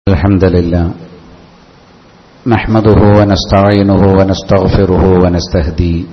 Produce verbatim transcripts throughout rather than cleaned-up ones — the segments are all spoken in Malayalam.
الحمد لله نحمده ونستعينه ونستغفره ونستهديه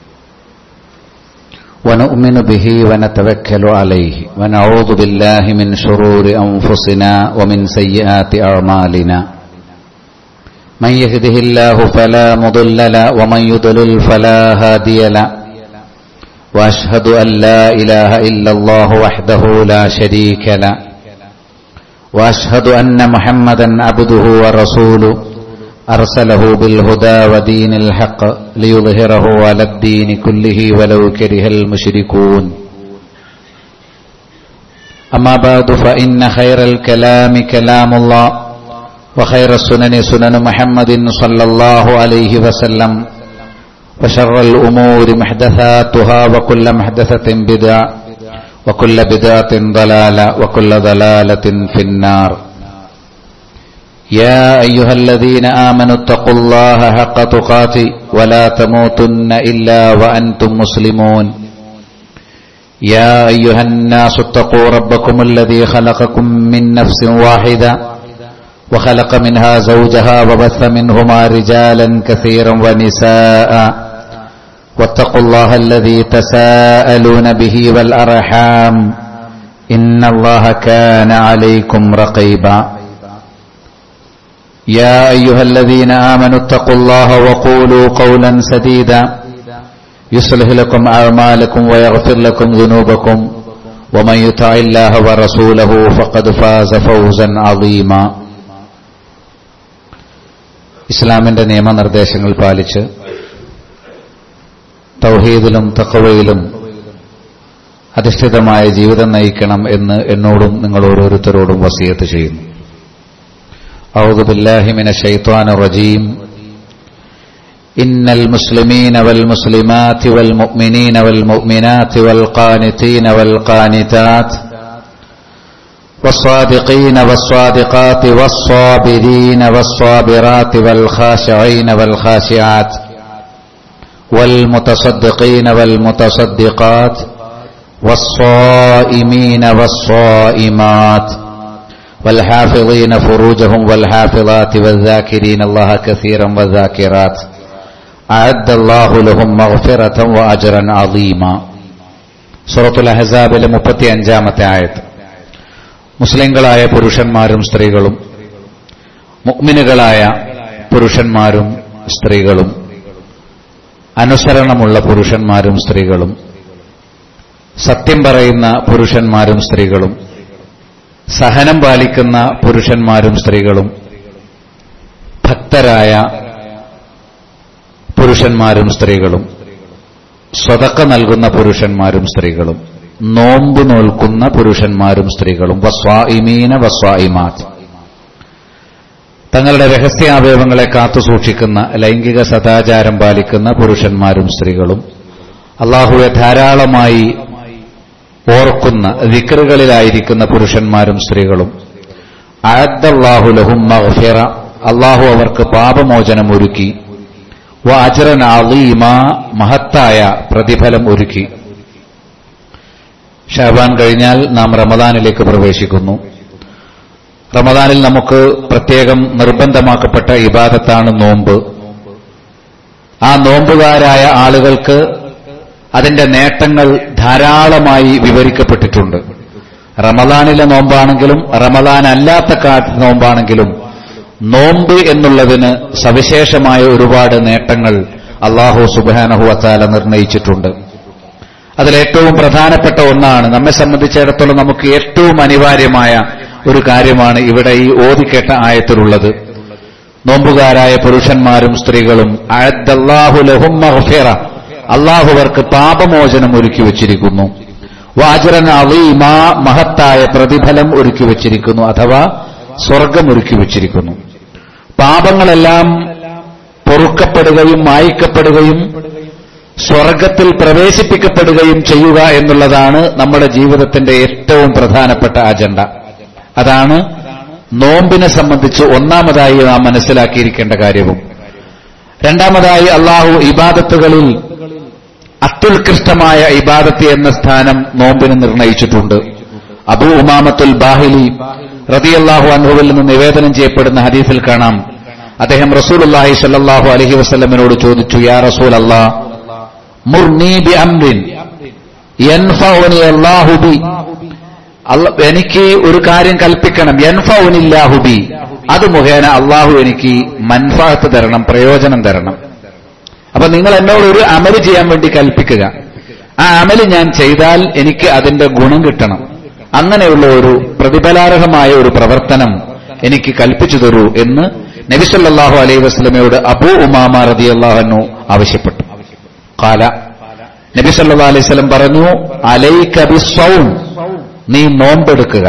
ونؤمن به ونتوكل عليه ونعوذ بالله من شرور أنفسنا ومن سيئات أعمالنا من يهده الله فلا مضل له ومن يضلل فلا هادي له وأشهد أن لا إله إلا الله وحده لا شريك له وأشهد أن محمدا عبده ورسوله أرسله بالهدى ودين الحق ليظهره على الدين كله ولو كره المشركون أما بعد فإن خير الكلام كلام الله وخير السنن سنن محمد صلى الله عليه وسلم وشر الأمور محدثاتها وكل محدثة بدعة وكل بدعة ضلالة وكل ضلالة في النار يا أيها الذين آمنوا اتقوا الله حق تقاته ولا تموتن إلا وأنتم مسلمون يا أيها الناس اتقوا ربكم الذي خلقكم من نفس واحدة وخلق منها زوجها وبث منهما رجالا كثيرا ونساء واتقوا الله الذي تساءلون به والأرحام إن الله كان عليكم رقيبا يا أيها الذين آمنوا اتقوا الله وقولوا قولا سديدا يصلح لكم أعمالكم ويغفر لكم ذنوبكم ومن يطع الله ورسوله فقد فاز فوزا عظيما ഇസ്ലാമിന്റെ നിയമനിർദ്ദേശങ്ങൾ പാലിച്ച് തൗഹീദിലും തഖ്വയിലും അധിഷ്ഠിതമായ ജീവിതം നയിക്കണം എന്ന് എന്നോടും നിങ്ങൾ ഓരോരുത്തരോടും വസിയത്ത് ചെയ്യുന്നു. അഊദു ബില്ലാഹി മിനശ് ശൈത്വാനിർ റജീം. ഇന്നൽ മുസ്ലിമീന വൽ മുസ്ലിമാതി വൽ മുഅ്മിനീന വൽ മുഅ്മിനാതി വൽ ഖാനിതീന വൽ ഖാനിതാത് والصادقين والصادقات والصابرين والصابرات والخاشعين والخاشعات والمتصدقين والمتصدقات والصائمين والصائمات والحافظين فروجهم والحافظات والذاكرين الله كثيرا والذاكرات أعد الله لهم مغفرة وأجرا عظيما. സൂറത്തുൽ അഹ്സാബിലെ മുപ്പത്തിയഞ്ചാമത്തെ ആയത്ത്. മുസ്ലിങ്ങളായ പുരുഷന്മാരും സ്ത്രീകളും മുഅ്മിനുകളായ പുരുഷന്മാരും സ്ത്രീകളും അനുസരണമുള്ള പുരുഷന്മാരും സ്ത്രീകളും സത്യം പറയുന്ന പുരുഷന്മാരും സ്ത്രീകളും സഹനം പാലിക്കുന്ന പുരുഷന്മാരും സ്ത്രീകളും ഭക്തരായ പുരുഷന്മാരും സ്ത്രീകളും സ്വതക്ക നൽകുന്ന പുരുഷന്മാരും സ്ത്രീകളും നോമ്പ് നോൽക്കുന്ന പുരുഷന്മാരും സ്ത്രീകളും വസ്വാഇമീന വസ്വാഇമാത് തങ്ങളുടെ രഹസ്യാവയവങ്ങളെ കാത്തുസൂക്ഷിക്കുന്ന ലൈംഗിക സദാചാരം പാലിക്കുന്ന പുരുഷന്മാരും സ്ത്രീകളും അല്ലാഹുവെ ധാരാളമായി ഓർക്കുന്ന ദിക്റുകളിലായിരിക്കുന്ന പുരുഷന്മാരും സ്ത്രീകളും അഅദ്ദല്ലാഹു ലഹും മഗ്ഫിറ അല്ലാഹു അവർക്ക് പാപമോചനം ഒരുക്കി വ അജ്റൻ അളീമ മഹത്തായ പ്രതിഫലം ഒരുക്കി. ശഅബാൻ കഴിഞ്ഞാൽ നാം റമദാനിലേക്ക് പ്രവേശിക്കുന്നു. റമദാനിൽ നമുക്ക് പ്രത്യേകം നിർബന്ധമാക്കപ്പെട്ട ഇബാദത്താണ് നോമ്പ്. ആ നോമ്പുകാരായ ആളുകൾക്ക് അതിന്റെ നേട്ടങ്ങൾ ധാരാളമായി വിവരിക്കപ്പെട്ടിട്ടുണ്ട്. റമദാനിലെ നോമ്പാണെങ്കിലും റമദാൻ അല്ലാത്ത കാലത്തെ നോമ്പാണെങ്കിലും നോമ്പ് എന്നുള്ളതിന് സവിശേഷമായ ഒരുപാട് നേട്ടങ്ങൾ അല്ലാഹു സുബ്ഹാനഹു വ തആല നിർണയിച്ചിട്ടുണ്ട്. അതിലേറ്റവും പ്രധാനപ്പെട്ട ഒന്നാണ്, നമ്മെ സംബന്ധിച്ചിടത്തോളം നമുക്ക് ഏറ്റവും അനിവാര്യമായ ഒരു കാര്യമാണ് ഇവിടെ ഈ ഓതിക്കേട്ട ആയത്തിലുള്ളത്. നോമ്പുകാരായ പുരുഷന്മാരും സ്ത്രീകളും അഅദ്ദല്ലാഹു ലഹും മഗ്ഫിറ അല്ലാഹു അവർക്ക് പാപമോചനം ഒരുക്കി വച്ചിരിക്കുന്നു. വഅജ്റൻ അളീമ മഹത്തായ പ്രതിഫലം ഒരുക്കി വച്ചിരിക്കുന്നു, അഥവാ സ്വർഗം ഒരുക്കി വച്ചിരിക്കുന്നു. പാപങ്ങളെല്ലാം പൊറുക്കപ്പെടുകയും മായ്ക്കപ്പെടുകയും സ്വർഗത്തിൽ പ്രവേശിപ്പിക്കപ്പെടുകയും ചെയ്യുക എന്നുള്ളതാണ് നമ്മുടെ ജീവിതത്തിന്റെ ഏറ്റവും പ്രധാനപ്പെട്ട അജണ്ട. അതാണ് നോമ്പിനെ സംബന്ധിച്ച് ഒന്നാമതായി നാം മനസ്സിലാക്കിയിരിക്കേണ്ട കാര്യവും. രണ്ടാമതായി അല്ലാഹു ഇബാദത്തുകളിൽ അത്യുത്കൃഷ്ടമായ ഇബാദത്ത് എന്ന സ്ഥാനം നോമ്പിന് നിർണയിച്ചിട്ടുണ്ട്. അബൂ ഉമാമത്തുൽ ബാഹിലി റളിയല്ലാഹു അൻഹുവിൽ നിന്ന് നിവേദനം ചെയ്യപ്പെടുന്ന ഹദീസിൽ കാണാം, അദ്ദേഹം റസൂലുള്ളാഹി സ്വല്ലല്ലാഹു അലൈഹി വസല്ലമയോട് ചോദിച്ചു, യാ റസൂലല്ലാഹ് മുർനി ബി അംരിൻ യൻഫഉനി അല്ലാഹു ബി, എനിക്ക് ഒരു കാര്യം കൽപ്പിക്കണം, യൻഫഉനില്ലാഹു ബി, അത് മുഖേന അള്ളാഹു എനിക്ക് മൻഫഅത്ത് തരണം, പ്രയോജനം തരണം. അപ്പൊ നിങ്ങൾ എന്നോട് ഒരു അമല് ചെയ്യാൻ വേണ്ടി കൽപ്പിക്കുക, ആ അമല് ഞാൻ ചെയ്താൽ എനിക്ക് അതിന്റെ ഗുണം കിട്ടണം, അങ്ങനെയുള്ള ഒരു പ്രതിഫലാർഹമായ ഒരു പ്രവർത്തനം എനിക്ക് കൽപ്പിച്ചു തരൂ എന്ന് നബി സല്ലല്ലാഹു അലൈഹി വസല്ലമയോട് അബൂ ഉമാമ റളിയല്ലാഹു അൻഹു ആവശ്യപ്പെട്ടു. ഖാല, നബി സല്ലല്ലാഹു അലൈഹി വസല്ലം പറഞ്ഞു, അലൈക ബിസ്സൗം, നീ നോമ്പെടുക്കുക.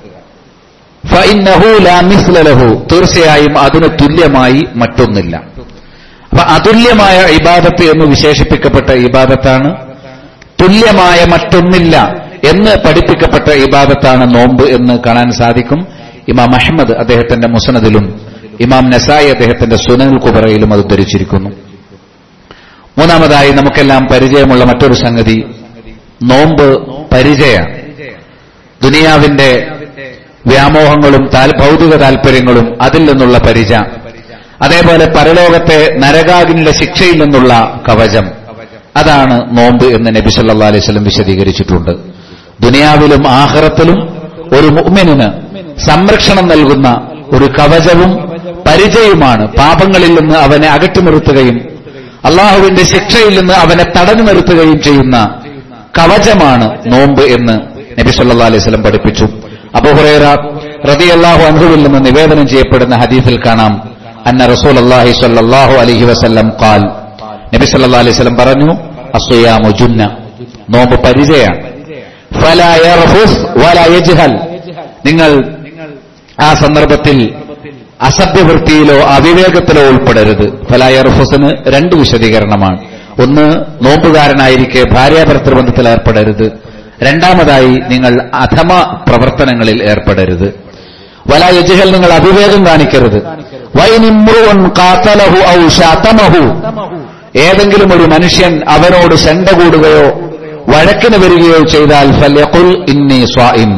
ഫഇന്നഹു ലാ മിസ്ല ലഹു, തീർച്ചയായും അതിന് തുല്യമായി മറ്റൊന്നില്ല. അപ്പൊ അതുല്യമായ ഇബാദത്ത് എന്ന് വിശേഷിപ്പിക്കപ്പെട്ട ഇബാദത്താണ്, തുല്യമായ മറ്റൊന്നില്ല എന്ന് പഠിപ്പിക്കപ്പെട്ട ഇബാദത്താണ് നോമ്പ് എന്ന് കാണാൻ സാധിക്കും. ഇമാം അഹ്മദ് അദ്ദേഹത്തിന്റെ മുസ്നദിലും ഇമാം നസായി അദ്ദേഹത്തിന്റെ സുനനുൽ കുബറയിലും അത് ധരിച്ചിരിക്കുന്നു. മൂന്നാമതായി നമുക്കെല്ലാം പരിചയമുള്ള മറ്റൊരു സംഗതി നോമ്പ് പരിചയാണ്. ദുനിയാവിന്റെ വ്യാമോഹങ്ങളും ഭൗതിക താൽപര്യങ്ങളും അതിൽ നിന്നുള്ള പരിച, അതേപോലെ പരലോകത്തെ നരകാഗ്നിയുടെ ശിക്ഷയിൽ നിന്നുള്ള കവചം, അതാണ് നോമ്പ് എന്ന് നബി സല്ലല്ലാഹു അലൈഹി വസല്ലം വിശദീകരിച്ചിട്ടുണ്ട്. ദുനിയാവിലും ആഖിറത്തിലും ഒരു മുഅ്മിനിന് സംരക്ഷണം നൽകുന്ന ഒരു കവചവും പരിചയവുമാണ്. പാപങ്ങളിൽ നിന്ന് അവനെ അകറ്റി നിർത്തുകയും അള്ളാഹുവിന്റെ ശിക്ഷയിൽ നിന്ന് അവനെ തടഞ്ഞു നിർത്തുകയും ചെയ്യുന്ന കവചമാണ് നോമ്പ് എന്ന് നബി സല്ലല്ലാഹു അലൈഹി വസല്ലം പഠിപ്പിച്ചു. അബൂ ഹുറൈറ റളിയല്ലാഹു അൻഹുവിൽ നിന്ന് നിവേദനം ചെയ്യപ്പെടുന്ന ഹദീസിൽ കാണാം, അന്ന റസൂലുള്ളാഹി സ്വല്ലല്ലാഹു അലൈഹി വസല്ലം ഖാൽ, നബി സല്ലല്ലാഹു അലൈഹി വസല്ലം പറഞ്ഞു, അസ്സിയാമു ജുന്ന, നോമ്പ് പരിചയാണ്. ഫലാ യർഫുസ് വലാ യജ്ഹൽ, നിങ്ങൾ ആ സന്ദർഭത്തിൽ അസഭ്യവൃത്തിയിലോ അവിവേകത്തിലോ ഉൾപ്പെടരുത്. ഫലാ യർഫുസിന് രണ്ട് വിശദീകരണമാണ്. ഒന്ന്, നോമ്പുകാരനായിരിക്കെ ഭാര്യാഭർത്തൃബന്ധത്തിൽ ഏർപ്പെടരുത്. രണ്ടാമതായി, നിങ്ങൾ അധമ പ്രവർത്തനങ്ങളിൽ ഏർപ്പെടരുത്. വലാ യജ്ഹൽ, നിങ്ങൾ അവിവേകം കാണിക്കരുത്. വൈനിമ്രുൻ ഖാതലഹു ഔ ശതമഹു, ഏതെങ്കിലും ഒരു മനുഷ്യൻ അവനോട് ശണ്ട കൂടുകയോ വഴക്കിന് വരികയോ ചെയ്താൽ ഫൽയഖുൽ ഇന്നി സ്വാഇം,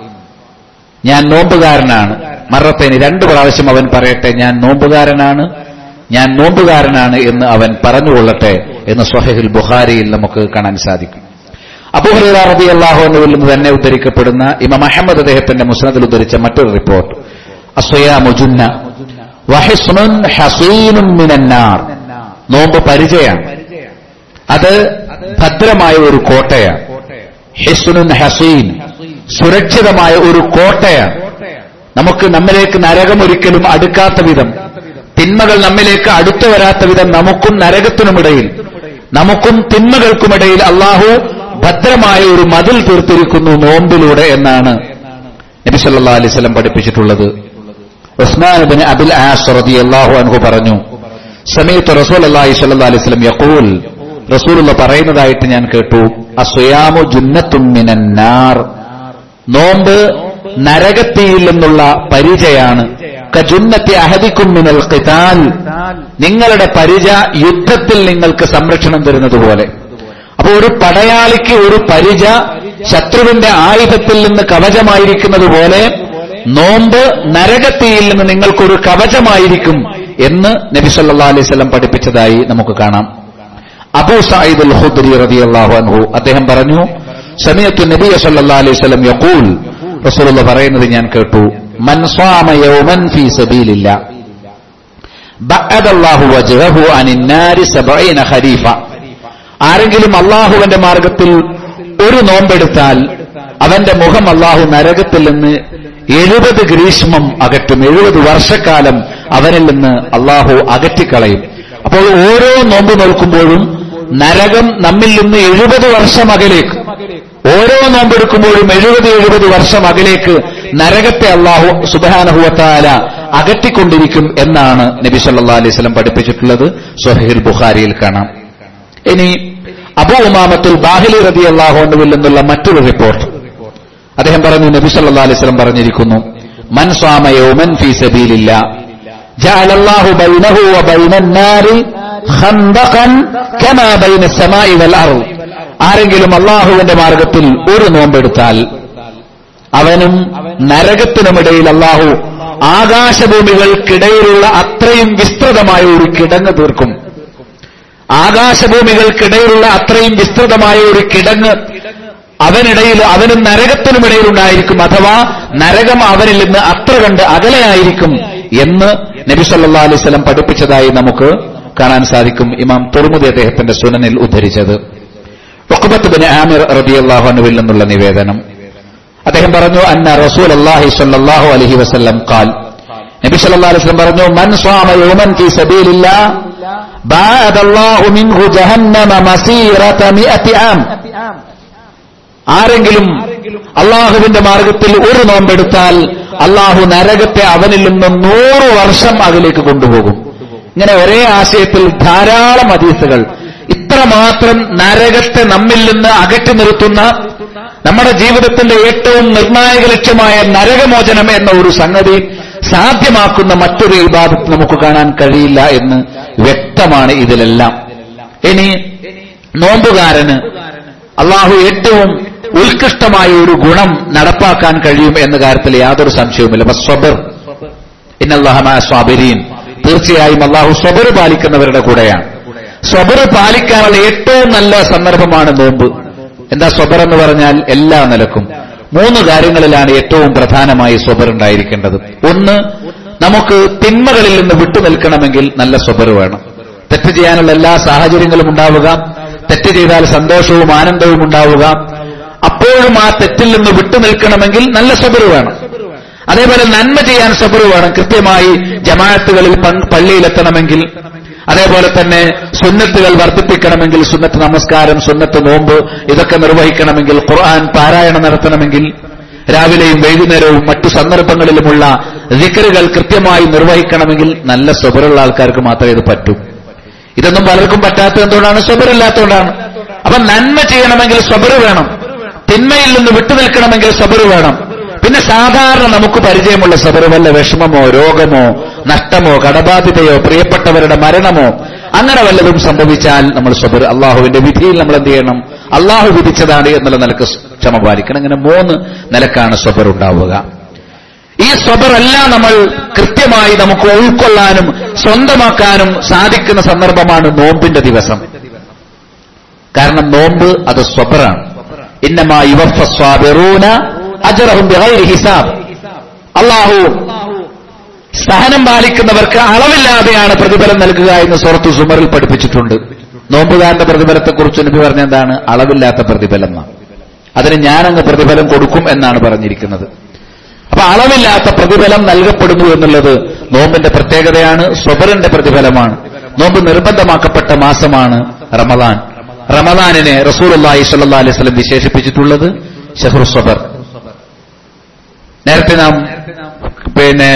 ഞാൻ നോമ്പുകാരനാണ്. മറത്തേന് രണ്ടു പ്രാവശ്യം അവൻ പറയട്ടെ, ഞാൻ നോമ്പുകാരനാണ്, ഞാൻ നോമ്പുകാരനാണ് എന്ന് അവൻ പറഞ്ഞുകൊള്ളട്ടെ എന്ന് സ്വഹീഹുൽ ബുഖാരിയിൽ നമുക്ക് കാണാൻ സാധിക്കും. അബൂ ഹുറൈറ റളിയല്ലാഹു അൻഹുവിൽ നിന്ന് തന്നെ ഉദ്ധരിക്കപ്പെടുന്ന ഇമാം അഹ്മദ് അദ്ദേഹത്തിന്റെ മുസ്നദിൽ ഉദ്ധരിച്ച മറ്റൊരു റിപ്പോർട്ട്, അസ്സിയാമു ജുന്ന വഹിസ്നുൻ ഹസീനുൻ മിനന്നാർ, നോമ്പ് പരിചയാണ്, അത് ഭദ്രമായ ഒരു കോട്ടയാണ്. ഹിസ്നുൻ ഹസീൻ, സുരക്ഷിതമായ ഒരു കോട്ടയാണ്. നമുക്ക് നമ്മിലേക്ക് നരകം ഒരിക്കലും അടുക്കാത്ത വിധം, തിന്മകൾ നമ്മിലേക്ക് അടുത്തു വരാത്ത വിധം നമുക്കും നരകത്തിനുമിടയിൽ, നമുക്കും തിന്മകൾക്കുമിടയിൽ അള്ളാഹു ഭദ്രമായ ഒരു മതിൽ തീർത്തിരിക്കുന്നു നോമ്പിലൂടെ എന്നാണ് നബി സല്ലല്ലാഹു അലൈഹി വസല്ലം പഠിപ്പിച്ചിട്ടുള്ളത്. ഉസ്മാൻ ഇബ്നു അബിൽ ആസ് റളിയല്ലാഹു അൻഹു പറഞ്ഞു, സമീഅതു റസൂലുള്ളാഹി സ്വല്ലല്ലാഹു അലൈഹി വസല്ലം യഖൂൽ, റസൂലുള്ളാഹി പറയുന്നതായിട്ട് ഞാൻ കേട്ടു, അസ്സിയാമു ജുന്നത്തും മിനന്നാർ, നോമ്പ് നരകത്തിയിൽ നിന്നുള്ള പരിചയാണ്. കജുന്നത്തി അഹദിക്കും മിനൽ ഖിതാൽ, നിങ്ങളുടെ പരിച യുദ്ധത്തിൽ നിങ്ങൾക്ക് സംരക്ഷണം തരുന്നത് പോലെ. അപ്പോൾ ഒരു പടയാളിക്ക് ഒരു പരിച ശത്രുവിന്റെ ആയുധത്തിൽ നിന്ന് കവചമായിരിക്കുന്നത് പോലെ നോമ്പ് നരകത്തിയിൽ നിന്ന് നിങ്ങൾക്കൊരു കവചമായിരിക്കും എന്ന് നബി സല്ലല്ലാഹു അലൈഹി വസല്ലം പഠിപ്പിച്ചതായി നമുക്ക് കാണാം. അബൂ സഈദ് അൽ ഖുദ്രി റളിയല്ലാഹു അൻഹു അദ്ദേഹം പറഞ്ഞു, സമീഅത്തു നബി സല്ലല്ലാഹു അലൈഹി വസല്ലം യഖൂൽ, റസൂലുള്ളാഹി പറയുന്നത് ഞാൻ കേട്ടു, മൻ സ്വാമ യൗമൻ ഫീ സബീലില്ലാ ബഅദല്ലാഹു വജ്ഹഹു അനിൻ നാരി സബഈന ഖരീഫ, ആരെങ്കിലും അള്ളാഹുവിന്റെ മാർഗത്തിൽ ഒരു നോമ്പെടുത്താൽ അവന്റെ മുഖം അള്ളാഹു നരകത്തിൽ നിന്ന് എഴുപത് ഗ്രീഷ്മം അകറ്റും, എഴുപത് വർഷക്കാലം അവനിൽ നിന്ന് അള്ളാഹു അകറ്റിക്കളയും. അപ്പോൾ ഓരോ നോമ്പ് നോൽക്കുമ്പോഴും നരകം നമ്മിൽ നിന്ന് എഴുപത് വർഷം അകലേക്ക്, ഓരോ നോമ്പെടുക്കുമ്പോഴും എഴുപത് എഴുപത് വർഷം അകലേക്ക് നരകത്തെ അള്ളാഹു സുബ്ഹാനഹു വ തആല അകറ്റിക്കൊണ്ടിരിക്കും എന്നാണ് നബി സല്ലല്ലാഹു അലൈഹി വസല്ലം പഠിപ്പിച്ചിട്ടുള്ളത്. സ്വഹീഹുൽ ബുഖാരിയിൽ കാണാം. ഇനി അബൂ ഉമാമത്തുൽ ബാഹിലി റളിയല്ലാഹു അൻഹുവിൽ നിന്നുള്ള മറ്റൊരു റിപ്പോർട്ട്, അദ്ദേഹം പറഞ്ഞു, നബി സല്ലല്ലാഹു അലൈഹി വസല്ലം പറഞ്ഞിരിക്കുന്നു, മൻ സ്വാമ യൗമൻ ഫീ സബീലില്ലാ ജഅലല്ലാഹു ബൈനഹു വ ബൈനൻ നാരി ഖന്ദഖൻ കമാ ബൈന സമാഇ വൽ അർദ്, ആരെങ്കിലും അള്ളാഹുവിന്റെ മാർഗത്തിൽ ഒരു നോമ്പെടുത്താൽ അവനും നരകത്തിനുമിടയിൽ അല്ലാഹു ആകാശഭൂമികൾക്കിടയിലുള്ള അത്രയും വിസ്തൃതമായ ഒരു കിടങ്ങ് തീർക്കും. ആകാശഭൂമികൾക്കിടയിലുള്ള അത്രയും വിസ്തൃതമായ ഒരു കിടങ്ങ് അവനിടയിൽ അവനും നരകത്തിനുമിടയിൽ ഉണ്ടായിരിക്കും. അഥവാ നരകം അവനിൽ നിന്ന് അത്ര കണ്ട് അകലെയായിരിക്കും എന്ന് നബി സല്ലല്ലാഹു അലൈഹി വസല്ലം പഠിപ്പിച്ചതായി നമുക്ക് കാണാൻ സാധിക്കും. ഇമാം തുർമുദി അദ്ദേഹത്തിന്റെ സുനനിൽ ഉദ്ധരിച്ചത്. ഉഖ്ബത്ത് ബിൻ ആമിർ റളിയല്ലാഹു അൻഹുവിൽ നിന്നുള്ള നിവേദനം, അദ്ദേഹം പറഞ്ഞു, അന്ന റസൂലുള്ളാഹി സ്വല്ലല്ലാഹു അലൈഹി വസല്ലം ഖാൽ, നബി സല്ലല്ലാഹു അലൈഹി വസല്ലം പറഞ്ഞു, മൻ സ്വാമ യൗമൻ ഫീ സബീലില്ലാഹ് ബഅദല്ലാഹു മിൻഹു ജഹന്നമ മസീറത മിഅതി ആം. ആരെങ്കിലും അള്ളാഹുവിന്റെ മാർഗത്തിൽ ഒരു നോമ്പെടുത്താൽ അള്ളാഹു നരകത്തെ അവനിൽ നിന്ന് നൂറ് വർഷം അതിലേക്ക് കൊണ്ടുപോകും. ഇങ്ങനെ ഒരേ ആശയത്തിൽ ധാരാളം ഹദീസുകൾ ഇത്രമാത്രം നരകത്തെ നമ്മിൽ നിന്ന് അകറ്റി നിർത്തുന്ന, നമ്മുടെ ജീവിതത്തിന്റെ ഏറ്റവും നിർണായക ലക്ഷ്യമായ നരകമോചനം എന്ന ഒരു സംഗതി സാധ്യമാക്കുന്ന മറ്റൊരു ഇബാദത്ത് നമുക്ക് കാണാൻ കഴിയില്ല എന്ന് വ്യക്തമാണ് ഇതിലെല്ലാം. ഇനി നോമ്പുകാരന് അള്ളാഹു ഏറ്റവും ഉത്കൃഷ്ടമായ ഒരു ഗുണം നടപ്പാക്കാൻ കഴിയും എന്ന കാര്യത്തിൽ യാതൊരു സംശയവുമില്ല. സ്വബർ, ഇന്നല്ലാഹ മഅ സ്വാബിരീൻ, തീർച്ചയായും അള്ളാഹു സ്വബർ പാലിക്കുന്നവരുടെ കൂടെയാണ്. സ്വബർ പാലിക്കാനുള്ള ഏറ്റവും നല്ല സന്ദർഭമാണ് നോമ്പ്. എന്താ സ്വബർ എന്ന് പറഞ്ഞാൽ? എല്ലാ നിലക്കും മൂന്ന് കാര്യങ്ങളിലാണ് ഏറ്റവും പ്രധാനമായി സ്വബർ ഉണ്ടായിരിക്കേണ്ടത്. ഒന്ന്, നമുക്ക് തിന്മകളിൽ നിന്ന് വിട്ടുനിൽക്കണമെങ്കിൽ നല്ല സ്വബർ വേണം. തെറ്റ് ചെയ്യാനുള്ള എല്ലാ സാഹചര്യങ്ങളും ഉണ്ടാവുക, തെറ്റ് ചെയ്താൽ സന്തോഷവും ആനന്ദവും ഉണ്ടാവുക. അപ്പോഴും ആ തെറ്റിൽ നിന്ന് വിട്ടുനിൽക്കണമെങ്കിൽ നല്ല സ്വബർ വേണം. അതേപോലെ നന്മ ചെയ്യാൻ സ്വബർ വേണം. കൃത്യമായി ജമാഅത്തുകളിൽ പള്ളിയിലെത്തണമെങ്കിൽ, അതേപോലെ തന്നെ സുന്നത്തുകൾ വർദ്ധിപ്പിക്കണമെങ്കിൽ, സുന്നത്ത് നമസ്കാരം, സുന്നത്ത് നോമ്പ് ഇതൊക്കെ നിർവഹിക്കണമെങ്കിൽ, ഖുർആൻ പാരായണം നടത്തണമെങ്കിൽ, രാവിലെയും വൈകുന്നേരവും മറ്റു സന്ദർഭങ്ങളിലുമുള്ള ദിക്റുകൾ കൃത്യമായി നിർവഹിക്കണമെങ്കിൽ നല്ല സ്വബറുള്ള ആൾക്കാർക്ക് മാത്രമേ ഇത് പറ്റൂ. ഇതൊന്നും പലർക്കും പറ്റാത്തത് എന്തുകൊണ്ടാണ്? സ്വബറില്ലാത്തതുകൊണ്ടാണ്. അപ്പൊ നന്മ ചെയ്യണമെങ്കിൽ സ്വബർ വേണം, തിന്മയിൽ നിന്ന് വിട്ടുനിൽക്കണമെങ്കിൽ സ്വബർ വേണം. പിന്നെ സാധാരണ നമുക്ക് പരിചയമുള്ള സബർ, വല്ല വിഷമമോ രോഗമോ നഷ്ടമോ കടബാധ്യതയോ പ്രിയപ്പെട്ടവരുടെ മരണമോ അങ്ങനെ വല്ലതും സംഭവിച്ചാൽ നമ്മൾ സബർ, അള്ളാഹുവിന്റെ വിധിയിൽ നമ്മൾ എന്ത് ചെയ്യണം? അള്ളാഹു വിധിച്ചതാണ് എന്നുള്ള നിലക്ക് ക്ഷമ പാലിക്കണം. ഇങ്ങനെ മൂന്ന് നിലക്കാണ് സബർ ഉണ്ടാവുക. ഈ സബറെല്ലാം നമ്മൾ കൃത്യമായി നമുക്ക് ഉൾക്കൊള്ളാനും സ്വന്തമാക്കാനും സാധിക്കുന്ന സന്ദർഭമാണ് നോമ്പിന്റെ ദിവസം. കാരണം നോമ്പ് അത് സബറാണ്. ഇന്നമാ യുവഫ സ്വാബിറൂന അജ്റഹും ബിഗൈരി ഹിസാബ്. അല്ലാഹു സഹനം പാലിക്കുന്നവർക്ക് അളവില്ലാതെയാണ് പ്രതിഫലം നൽകുക എന്ന് സൂറത്തു സുമറിൽ പഠിപ്പിച്ചിട്ടുണ്ട്. നോമ്പുകാരന്റെ പ്രതിഫലത്തെക്കുറിച്ച് നബി പറഞ്ഞ എന്താണ്? അളവില്ലാത്ത പ്രതിഫലം. അതിന് ഞാനങ്ങ് പ്രതിഫലം കൊടുക്കും എന്നാണ് പറഞ്ഞിരിക്കുന്നത്. അപ്പൊ അളവില്ലാത്ത പ്രതിഫലം നൽകപ്പെടുന്നു എന്നുള്ളത് നോമ്പിന്റെ പ്രത്യേകതയാണ്, സ്വബറിന്റെ പ്രതിഫലമാണ്. നോമ്പ് നിർബന്ധമാക്കപ്പെട്ട മാസമാണ് റമദാൻ. റമദാനിനെ റസൂലുള്ളാഹി സ്വല്ലല്ലാഹു അലൈഹി വസല്ലം വിശേഷിപ്പിച്ചിട്ടുള്ളത് ശഹ്റു സ്വബർ. നേരത്തെ നാം പിന്നെ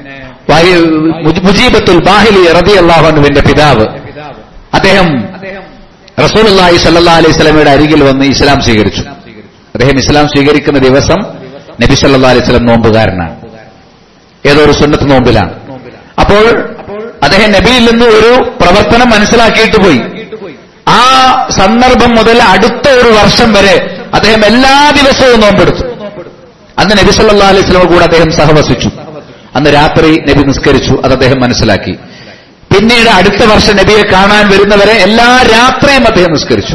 മുജീബത്തുൽ ബാഹിലി റളിയല്ലാഹു അൻഹുവിന്റെ പിതാവ്, അദ്ദേഹം റസൂലുള്ളാഹി സ്വല്ലല്ലാഹു അലൈഹി വസല്ലമയുടെ അരികിൽ വന്ന് ഇസ്ലാം സ്വീകരിച്ചു. അദ്ദേഹം ഇസ്ലാം സ്വീകരിക്കുന്ന ദിവസം നബി സല്ലല്ലാഹു അലൈഹി വസല്ലം നോമ്പുകാരനാണ്, ഏതോ ഒരു സുന്നത്ത് നോമ്പിലാണ്. അപ്പോൾ അദ്ദേഹം നബിയിൽ നിന്ന് ഒരു പ്രവർത്തനം മനസ്സിലാക്കിയിട്ട് പോയി. ആ സന്ദർഭം മുതൽ അടുത്ത ഒരു വർഷം വരെ അദ്ദേഹം എല്ലാ ദിവസവും നോമ്പെടുത്തു. അന്ന് നബി സല്ലല്ലാഹു അലൈഹി വസല്ലം കൂടെ അദ്ദേഹം സഹവസിച്ചു. അന്ന് രാത്രി നബി നിസ്കരിച്ചു, അത് അദ്ദേഹം മനസ്സിലാക്കി. പിന്നീട് അടുത്ത വർഷം നബിയെ കാണാൻ വരുന്നവരെ എല്ലാ രാത്രിയും അദ്ദേഹം നിസ്കരിച്ചു.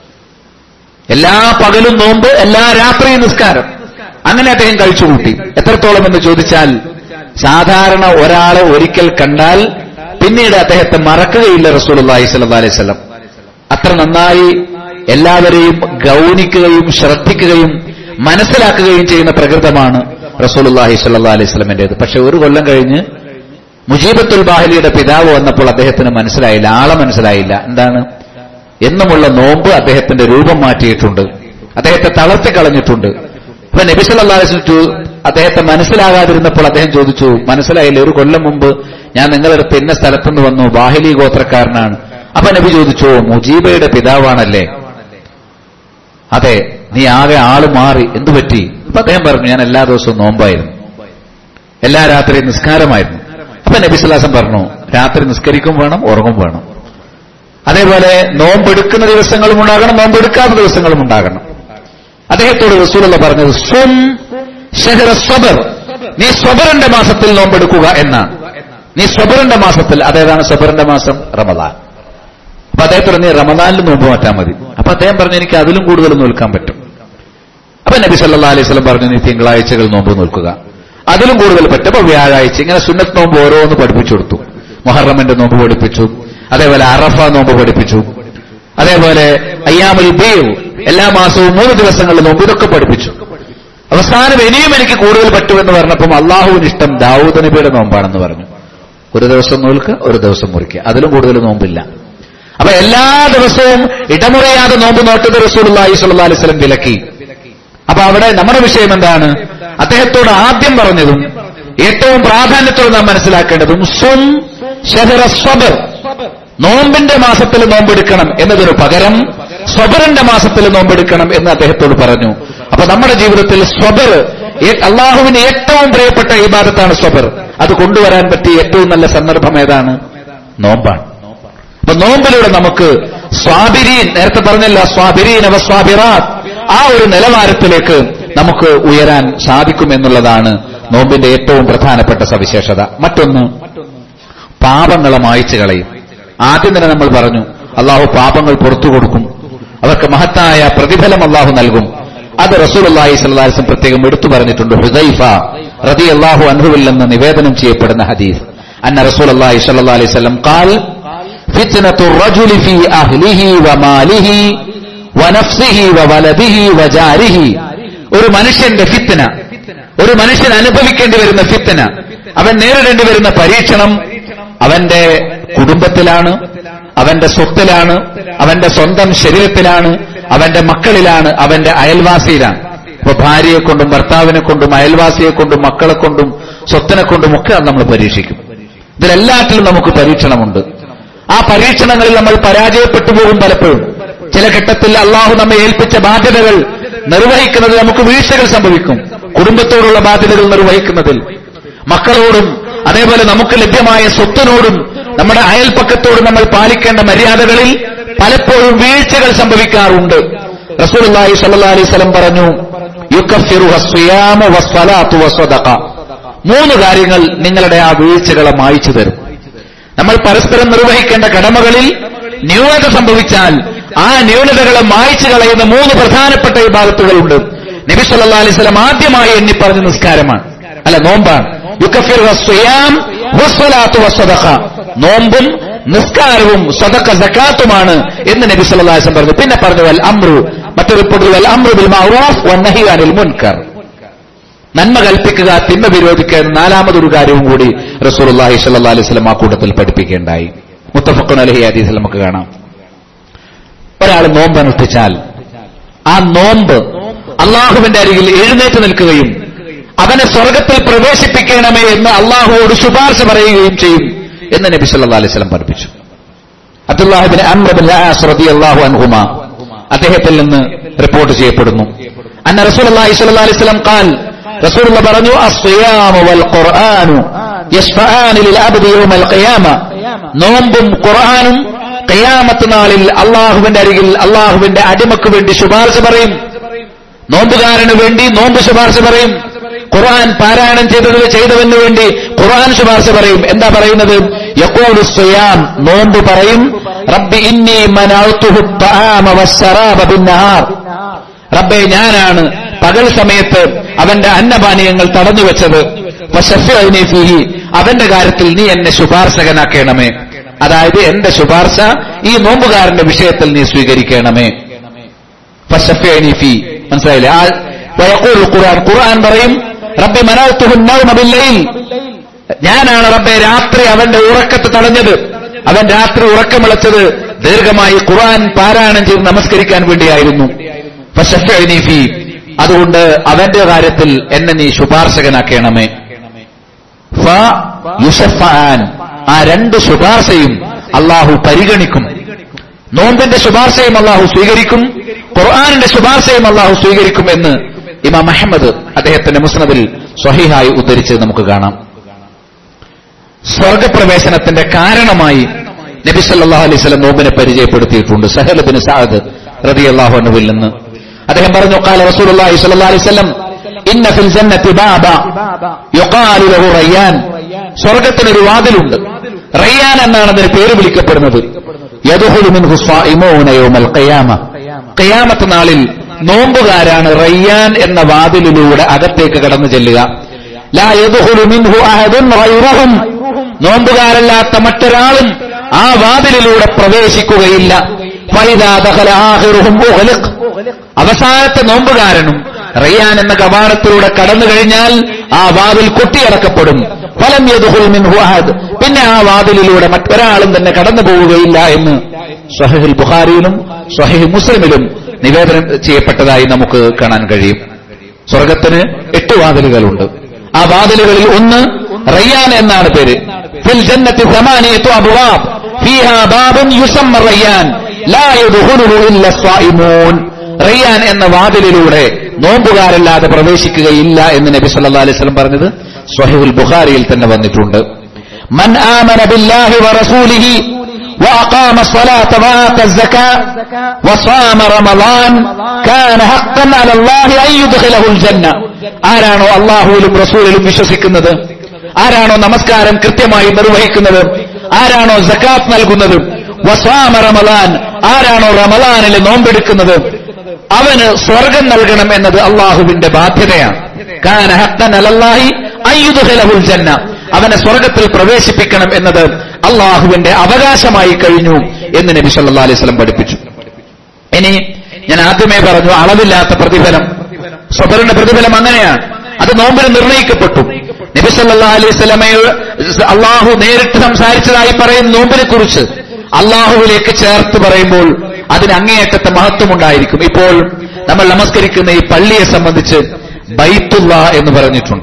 എല്ലാ പകലും നോമ്പ്, എല്ലാ രാത്രിയും നിസ്കാരം. അങ്ങനെ അദ്ദേഹം കഴിച്ചുകൂട്ടി. എത്രത്തോളം എന്ന് ചോദിച്ചാൽ, സാധാരണ ഒരാളെ ഒരിക്കൽ കണ്ടാൽ പിന്നീട് അദ്ദേഹത്തെ മറക്കുകയില്ല റസൂലുള്ളാഹി സ്വല്ലല്ലാഹു അലൈഹി വസല്ലം. അത്ര നന്നായി എല്ലാവരെയും ഗൗനിക്കുകയും ശ്രദ്ധിക്കുകയും മനസ്സിലാക്കുകയും ചെയ്യുന്ന പ്രകൃതമാണ് റസൂലുള്ളാഹി സ്വല്ലല്ലാഹു അലൈഹി വസല്ലമിന്റേത്. പക്ഷെ ഒരു കൊല്ലം കഴിഞ്ഞ് മുജീബത്തുൽ ബാഹിലിയുടെ പിതാവ് വന്നപ്പോൾ അദ്ദേഹത്തിന് മനസ്സിലായില്ല, ആളെ മനസ്സിലായില്ല. എന്താണ്? എന്നുമുള്ള നോമ്പ് അദ്ദേഹത്തിന്റെ രൂപം മാറ്റിയിട്ടുണ്ട്, അദ്ദേഹത്തെ തളർത്തിക്കളഞ്ഞിട്ടുണ്ട്. അപ്പൊ നബി സല്ലല്ലാഹു അലൈഹി വസല്ലം അദ്ദേഹത്തെ മനസ്സിലാകാതിരുന്നപ്പോൾ അദ്ദേഹം ചോദിച്ചു, മനസ്സിലായില്ല, ഒരു കൊല്ലം മുമ്പ് ഞാൻ നിങ്ങളുടെ അടുത്ത് ഇന്ന സ്ഥലത്തുനിന്ന് വന്നു, ബാഹിലി ഗോത്രക്കാരനാണ്. അപ്പൊ നബി ചോദിച്ചു, മുജീബയുടെ പിതാവാണല്ലേ? അതെ. നീ ആകെ ആള് മാറി, എന്തു പറ്റി? അപ്പൊ അദ്ദേഹം പറഞ്ഞു, ഞാൻ എല്ലാ ദിവസവും നോമ്പായിരുന്നു, എല്ലാ രാത്രിയും നിസ്കാരമായിരുന്നു. അപ്പൊ നബി സല്ലല്ലാഹു അലൈഹി വസല്ലം പറഞ്ഞു, രാത്രി നിസ്കരിക്കും വേണം, ഉറങ്ങും വേണം. അതേപോലെ നോമ്പെടുക്കുന്ന ദിവസങ്ങളും ഉണ്ടാകണം, നോമ്പെടുക്കാത്ത ദിവസങ്ങളും ഉണ്ടാകണം. അദ്ദേഹത്തോട് റസൂലുള്ളാഹി പറഞ്ഞത്, സും ഷഹ്റ സ്വബർ, നീ സ്വബറിന്റെ മാസത്തിൽ നോമ്പെടുക്കുക എന്നാണ്. നീ സ്വബറിന്റെ മാസത്തിൽ, അതേതാണ് സ്വബറിന്റെ മാസം? റമദാൻ. അപ്പൊ അദ്ദേഹത്തോട് നീ റമദാനിൽ നോമ്പ് മാറ്റാൻ മതി. അപ്പൊ അദ്ദേഹം പറഞ്ഞു എനിക്ക് അതിലും കൂടുതൽ നോൽക്കാൻ പറ്റും. അപ്പൊ നബി സല്ലല്ലാഹു അലൈഹി വസല്ലം പറഞ്ഞു നീ തിങ്കളാഴ്ചകൾ നോമ്പ് നോൽക്കുക, അതിലും കൂടുതൽ പറ്റും. അപ്പൊ വ്യാഴാഴ്ച ഇങ്ങനെ സുന്നത്ത് നോമ്പ് ഓരോന്ന് പഠിപ്പിച്ചു കൊടുത്തു. മുഹറമിന്റെ നോമ്പ് പഠിപ്പിച്ചു, അതേപോലെ അറഫ നോമ്പ് പഠിപ്പിച്ചു, അതേപോലെ അയ്യാമുൽ ബീദ് എല്ലാ മാസവും മൂന്ന് ദിവസങ്ങളിൽ നോമ്പ്, ഇതൊക്കെ പഠിപ്പിച്ചു. അവസാനം ഇനിയും എനിക്ക് കൂടുതൽ പറ്റുമെന്ന് പറഞ്ഞപ്പം അള്ളാഹുവിന് ഇഷ്ടം ദാവൂദ് നബിയുടെ നോമ്പാണെന്ന് പറഞ്ഞു. ഒരു ദിവസം നോൽക്കുക, ഒരു ദിവസം മുറിക്കുക, അതിലും കൂടുതൽ നോമ്പില്ല. അപ്പൊ എല്ലാ ദിവസവും ഇടമുറിയാതെ നോമ്പ് നോട്ടത് റസൂലുള്ളാഹി സ്വല്ലല്ലാഹു അലൈഹി വസല്ലം വിലക്കി. അപ്പൊ അവിടെ നമ്മുടെ വിഷയം എന്താണ്? അദ്ദേഹത്തോട് ആദ്യം പറഞ്ഞതും ഏറ്റവും പ്രാധാന്യത്തോടെ നാം മനസ്സിലാക്കേണ്ടതും സും ഷഹ്റ സ്വബർ, നോമ്പിന്റെ മാസത്തിൽ നോമ്പെടുക്കണം എന്നതിനു പകരം സ്വബറിന്റെ മാസത്തിൽ നോമ്പെടുക്കണം എന്ന് അദ്ദേഹത്തോട് പറഞ്ഞു. അപ്പൊ നമ്മുടെ ജീവിതത്തിൽ സ്വബർ, അള്ളാഹുവിന് ഏറ്റവും പ്രിയപ്പെട്ട ഇബാദത്താണ് സ്വബർ. അത് കൊണ്ടുവരാൻ പറ്റിയ ഏറ്റവും നല്ല സന്ദർഭം ഏതാണ്? നോമ്പാണ്. അപ്പൊ നോമ്പിലൂടെ നമുക്ക് സ്വാബിരീൻ, നേരത്തെ പറഞ്ഞല്ലോ സ്വാബിരീൻ അവ സ്വാബിറാത്ത്, ആ ഒരു നിലവാരത്തിലേക്ക് നമുക്ക് ഉയരാൻ സാധിക്കും എന്നുള്ളതാണ് നോമ്പിന്റെ ഏറ്റവും പ്രധാനപ്പെട്ട സവിശേഷത. മറ്റൊന്ന്, പാപങ്ങളെ മായ്ച്ചു കളയും. ആദ്യം തന്നെ നമ്മൾ പറഞ്ഞു അള്ളാഹു പാപങ്ങൾ പുറത്തു കൊടുക്കും, അവർക്ക് മഹത്തായ പ്രതിഫലം അള്ളാഹു നൽകും. അത് റസൂലുള്ളാഹി സ്വല്ലല്ലാഹു അലൈഹി വസല്ലം പ്രത്യേകം എടുത്തു പറഞ്ഞിട്ടുണ്ട്. ഹുദൈഫ റളിയല്ലാഹു അൻഹുവിൽ നിന്ന് നിവേദനം ചെയ്യപ്പെടുന്ന ഹദീസ്, അന്ന റസൂലുള്ളാഹി സ്വല്ലല്ലാഹു അലൈഹി വസല്ലം ഖാൽ ഫിത്നത്തു റജുലി ഫീ അഹ്ലിഹി വമാലിഹി വനഫ്സിഹി വവലദിഹി വജാരിഹി, ഒരു മനുഷ്യന്റെ ഫിത്ന, ഒരു മനുഷ്യൻ അനുഭവിക്കേണ്ടി വരുന്ന ഫിത്ന, അവൻ നേരിടേണ്ടി വരുന്ന പരീക്ഷണം അവന്റെ കുടുംബത്തിലാണ്, അവന്റെ സ്വത്തിലാണ്, അവന്റെ സ്വന്തം ശരീരത്തിലാണ്, അവന്റെ മക്കളിലാണ്, അവന്റെ അയൽവാസിയിലാണ്. ഇപ്പൊ ഭാര്യയെ കൊണ്ടും ഭർത്താവിനെ കൊണ്ടും അയൽവാസിയെ കൊണ്ടും മക്കളെ കൊണ്ടും സ്വത്തിനെ കൊണ്ടും ഒക്കെ നമ്മൾ പരീക്ഷിക്കും. ഇതിലെല്ലാറ്റിലും നമുക്ക് പരീക്ഷണമുണ്ട്. ആ പരീക്ഷണങ്ങളിൽ നമ്മൾ പരാജയപ്പെട്ടു പോകും. പലപ്പോഴും ചില ഘട്ടത്തിൽ അള്ളാഹു നമ്മെ ഏൽപ്പിച്ച ബാധ്യതകൾ നിർവഹിക്കുന്നത് നമുക്ക് വീഴ്ചകൾ സംഭവിക്കും. കുടുംബത്തോടുള്ള ബാധ്യതകൾ നിർവഹിക്കുന്നതിൽ, മക്കളോടും അതേപോലെ നമുക്ക് ലഭ്യമായ സ്വത്തിനോടും നമ്മുടെ അയൽപ്പക്കത്തോടും നമ്മൾ പാലിക്കേണ്ട മര്യാദകളിൽ പലപ്പോഴും വീഴ്ചകൾ സംഭവിക്കാറുണ്ട്. റസൂലുള്ളാഹി സ്വല്ലല്ലാഹു അലൈഹി വസല്ലം പറഞ്ഞു യുകഫിറുഹ സിയാമു വസ്സലാത്തു വസ്സദഖ, മൂന്ന് കാര്യങ്ങൾ നിങ്ങളുടെ ആ വീഴ്ചകളെ മായ്ച്ചു തരും. നമ്മൾ പരസ്പരം നിർവഹിക്കേണ്ട കടമകളിൽ ന്യൂനത സംഭവിച്ചാൽ ആ ന്യൂനതകളെ മായ്ച്ചു കളയുന്ന മൂന്ന് പ്രധാനപ്പെട്ട ഇബാദത്തുകളുണ്ട്. നബി സല്ലല്ലാഹു അലൈഹി വസല്ലം ആദ്യമായി എണ്ണി പറഞ്ഞ നിസ്കാരമാണ്, അല്ല നോമ്പാണ്. യുകഫിറുഹ സിയാം വസ്സലാത്തു വസ്സദഖ, നോമ്പും നിസ്കാരവും സദഖ സകാത്തുമാണ് എന്ന് നബി സല്ലല്ലാഹു അലൈഹി വസല്ലം പറഞ്ഞു. പിന്നെ പറഞ്ഞു വൽ അംറു, മറ്റൊരു റിപ്പോർട്ടിൽ വൽ അംറു ബിൽ മഅറൂഫ് വന്നഹി അനിൽ മുൻകർ, നന്മ കൽപ്പിക്കുക തിന്മ വിരോധിക്കുക എന്ന നാലാമതൊരു കാര്യവും കൂടി റസൂലുള്ളാഹി സ്വല്ലല്ലാഹു അലൈഹി വസല്ലം ആ കൂട്ടത്തിൽ പഠിപ്പിക്കുകയുണ്ടായി. മുത്തഫഖുൻ അലൈഹി ഹദീസിൽ നമുക്ക് കാണാം, ഒരാൾ നോമ്പ് അനുഷ്ഠിച്ചാൽ ആ നോമ്പ് അള്ളാഹുവിന്റെ അരികിൽ എഴുന്നേറ്റ് നിൽക്കുകയും അവനെ സ്വർഗത്തിൽ പ്രവേശിപ്പിക്കണമേ എന്ന് അള്ളാഹുവോട് ശുപാർശ പറയുകയും ചെയ്യും എന്ന് നബി സല്ലല്ലാഹു അലൈഹി വസല്ലം പഠിപ്പിച്ചു. Abdullah ibn Amr ibn As റളിയല്ലാഹു അൻഹുമാ അദ്ദേഹത്തിൽ നിന്ന് റിപ്പോർട്ട് ചെയ്യപ്പെടുന്നു, അന്ന റസൂലുള്ളാഹി സ്വല്ലല്ലാഹു അലൈഹി വസല്ലം ഖാൽ, റസൂലുള്ളാഹി പറഞ്ഞു അസ്സിയാമു വൽ ഖുർആനു യശ്ഫഅാനി ലിൽ അബ്ദി യൗമൽ ഖിയാമ, നോമ്പും ഖുർആനും ഖിയാമത്ത് നാളിൽ അള്ളാഹുവിന്റെ അരികിൽ അള്ളാഹുവിന്റെ അടിമക്ക് വേണ്ടി ശുപാർശ പറയും. നോമ്പുകാരന് വേണ്ടി നോമ്പ് ശുപാർശ പറയും. ഖുർആൻ പാരായണം ചെയ്തത് ചെയ്തവന് വേണ്ടി ഖുർആൻ ശുപാർശ പറയും. എന്താ പറയുന്നത്? യഖൂലു സിയാം, നോമ്പ് പറയും, റബ്ബി ഇന്നി മനഅതുഹു അത്'ആമ വസ്സറാബ ബിന്നഹാർ, റബ്ബേ ഞാനാണ് പകൽ സമയത്ത് അവന്റെ അന്നപാനീയങ്ങൾ തടഞ്ഞു വെച്ചത്, ഫശഫിഅനി ഫീഹി, അവന്റെ കാര്യത്തിൽ നീ എന്നെ ശുപാർശകനാക്കണമേ. അതായത് എന്റെ ശുപാർശ ഈ നോമ്പുകാരന്റെ വിഷയത്തിൽ നീ സ്വീകരിക്കണമേ. ഫശഫിഅനി ഫീ, മനസ്സിലായില്ലേ? ആ വയഖൂൽ ഖുർആൻ, ഖുർആൻ പറയും റബ്ബി മനഅതുഹു അന്നൗമ ബില്ലൈൽ, ഞാനാണ് റബ്ബേ രാത്രി അവന്റെ ഉറക്കത്തെ തടഞ്ഞത്, അവൻ രാത്രി ഉറക്കമിളച്ചത് ദീർഘമായി ഖുർആൻ പാരായണം ചെയ്ത് നമസ്കരിക്കാൻ വേണ്ടിയായിരുന്നു. ഫശഫിഅനി ഫീ, അതുകൊണ്ട് അവന്റെ കാര്യത്തിൽ എന്നെ നീ ശുപാർശകനാക്കണമേ. ഫയുശഫഅൻ, ആ രണ്ട് ശുപാർശയും അള്ളാഹു പരിഗണിക്കും. നോമ്പിന്റെ ശുപാർശയും അള്ളാഹു സ്വീകരിക്കും, ഖുർആനിന്റെ ശുപാർശയും അള്ളാഹു സ്വീകരിക്കും എന്ന് ഇമാം അഹ്മദ് അദ്ദേഹത്തിന്റെ മുസ്നദിൽ സ്വഹീഹായി ഉദ്ധരിച്ചത് നമുക്ക് കാണാം. സ്വർഗപ്രവേശനത്തിന്റെ കാരണമായി നബി സല്ലല്ലാഹു അലൈഹി വസല്ലം നോമ്പിനെ പരിചയപ്പെടുത്തിയിട്ടുണ്ട്. സഹൽ ഇബ്നു സഅദ് റളിയല്ലാഹു അൻഹുവിൽ നിന്ന് അദ്ദേഹം പറഞ്ഞു, ഖാല റസൂലുള്ളാഹി സ്വല്ലല്ലാഹു അലൈഹി വസല്ലം ഇന്ന ഫിൽ ജന്നത്തി ബാബ യുഖാലു ലഹു റയ്യാൻ, സ്വർഗ്ഗത്തിനൊരു വാതിലുണ്ട്, റയ്യാൻ എന്നാണ് അതിന് പേര് വിളിക്കപ്പെടുന്നത്. യദ്ഖുലു മിൻഹു സ്വായിമൂന യൗമൽ ഖിയാമ, ഖിയാമത്ത് നാളിൽ നോമ്പുകാരാണ് റയ്യാൻ എന്ന വാതിലിലൂടെ അകത്തേക്ക് കടന്നു ചെല്ലുക. ലാ യദ്ഖുലു മിൻഹു അഹദുൻ ഗൈറുഹും, നോമ്പുകാരല്ലാത്ത മറ്റൊരാളും ആ വാതിലിലൂടെ പ്രവേശിക്കുകയില്ല. ഫൈദാ ദഖല ആഖിറുഹും ഉഗ്ലിഖ്, അവസാനത്തെ നോമ്പുകാരനും റയ്യാൻ എന്ന കവാടത്തിലൂടെ കടന്നു കഴിഞ്ഞാൽ ആ വാതിൽ കൊട്ടിയടക്കപ്പെടും. ഫലം യദ്ഖുൽ മിൻഹു അഹദ്, പിന്നെ ആ വാതിലിലൂടെ മറ്റൊരാളും തന്നെ കടന്നു പോവുകയില്ല എന്ന് സ്വഹീഹുൽ ബുഖാരിയിലും സ്വഹീഹ് മുസ്ലിമിലും നിവേദനം ചെയ്യപ്പെട്ടതായി നമുക്ക് കാണാൻ കഴിയും. സ്വർഗത്തിന് എട്ട് വാതിലുകളുണ്ട്. ആ വാതിലുകളിൽ ഒന്ന് റയ്യാൻ എന്നാണ് പേര്. ഫിൽ ജന്നത്തി സമാനിയത്തു അബ്വാബ് ഫീഹാ ബാബുൻ യുസമ്മ റയ്യാൻ ലാ യദ്ഖുലുഹു ഇല്ല സ്വായിമൂൻ, റയ്യാൻ എന്ന വാതിലിലൂടെ നോമ്പുകാരല്ലാതെ പ്രവേശിക്കുകയില്ല എന്ന് നബി സല്ലല്ലാഹു അലൈഹി വസല്ലം പറഞ്ഞത് സ്വഹീഹുൽ ബുഖാരിയിൽ തന്നെ വന്നിട്ടുണ്ട്. മൻ ആമന ബില്ലാഹി വറസൂലിഹി വഅഖാമ الصلاة وآتى الزكاة وصام رمضان كان حقا على الله أن يدخله الجنة, ആരാണോ അല്ലാഹുവിലും റസൂലിലും വിശ്വസിക്കുന്നത്, ആരാണോ നമസ്കാരം കൃത്യമായി നിർവഹിക്കുന്നത്, ആരാണോ സകാത്ത് നൽകുന്നത്, വസാമ റമളാൻ, ആരാണോ റമളാനിലെ നോമ്പെടുക്കുന്നത്, അവന് സ്വർഗം നൽകണം എന്നത് അള്ളാഹുവിന്റെ ബാധ്യതയാണ്. കാന ഹഖ്ഖൻ അലല്ലാഹി അൻ യുദ്ഖിലഹുൽ ജന്ന, അവനെ സ്വർഗത്തിൽ പ്രവേശിപ്പിക്കണം എന്നത് അള്ളാഹുവിന്റെ അവകാശമായി കഴിഞ്ഞു എന്ന് നബി സല്ലല്ലാഹു അലൈഹി വസല്ലം പഠിപ്പിച്ചു. ഇനി ഞാൻ ആദ്യമേ പറഞ്ഞു, അളവില്ലാത്ത പ്രതിഫലം, സ്വബറിന്റെ പ്രതിഫലം അങ്ങനെയാണ്. അത് നോമ്പിന് നിർണയിക്കപ്പെട്ടു. നബി സല്ലല്ലാഹു അലൈഹി വസല്ലമയെ അള്ളാഹു നേരിട്ട് സംസാരിച്ചതായി പറയുന്ന നോമ്പിനെ കുറിച്ച് അള്ളാഹുവിലേക്ക് ചേർത്ത് പറയുമ്പോൾ അതിന് അങ്ങേയറ്റത്തെ മഹത്വമുണ്ടായിരിക്കും. ഇപ്പോൾ നമ്മൾ നമസ്കരിക്കുന്ന ഈ പള്ളിയെ സംബന്ധിച്ച് ബൈത്തുള്ള എന്ന് പറഞ്ഞിട്ടുണ്ട്.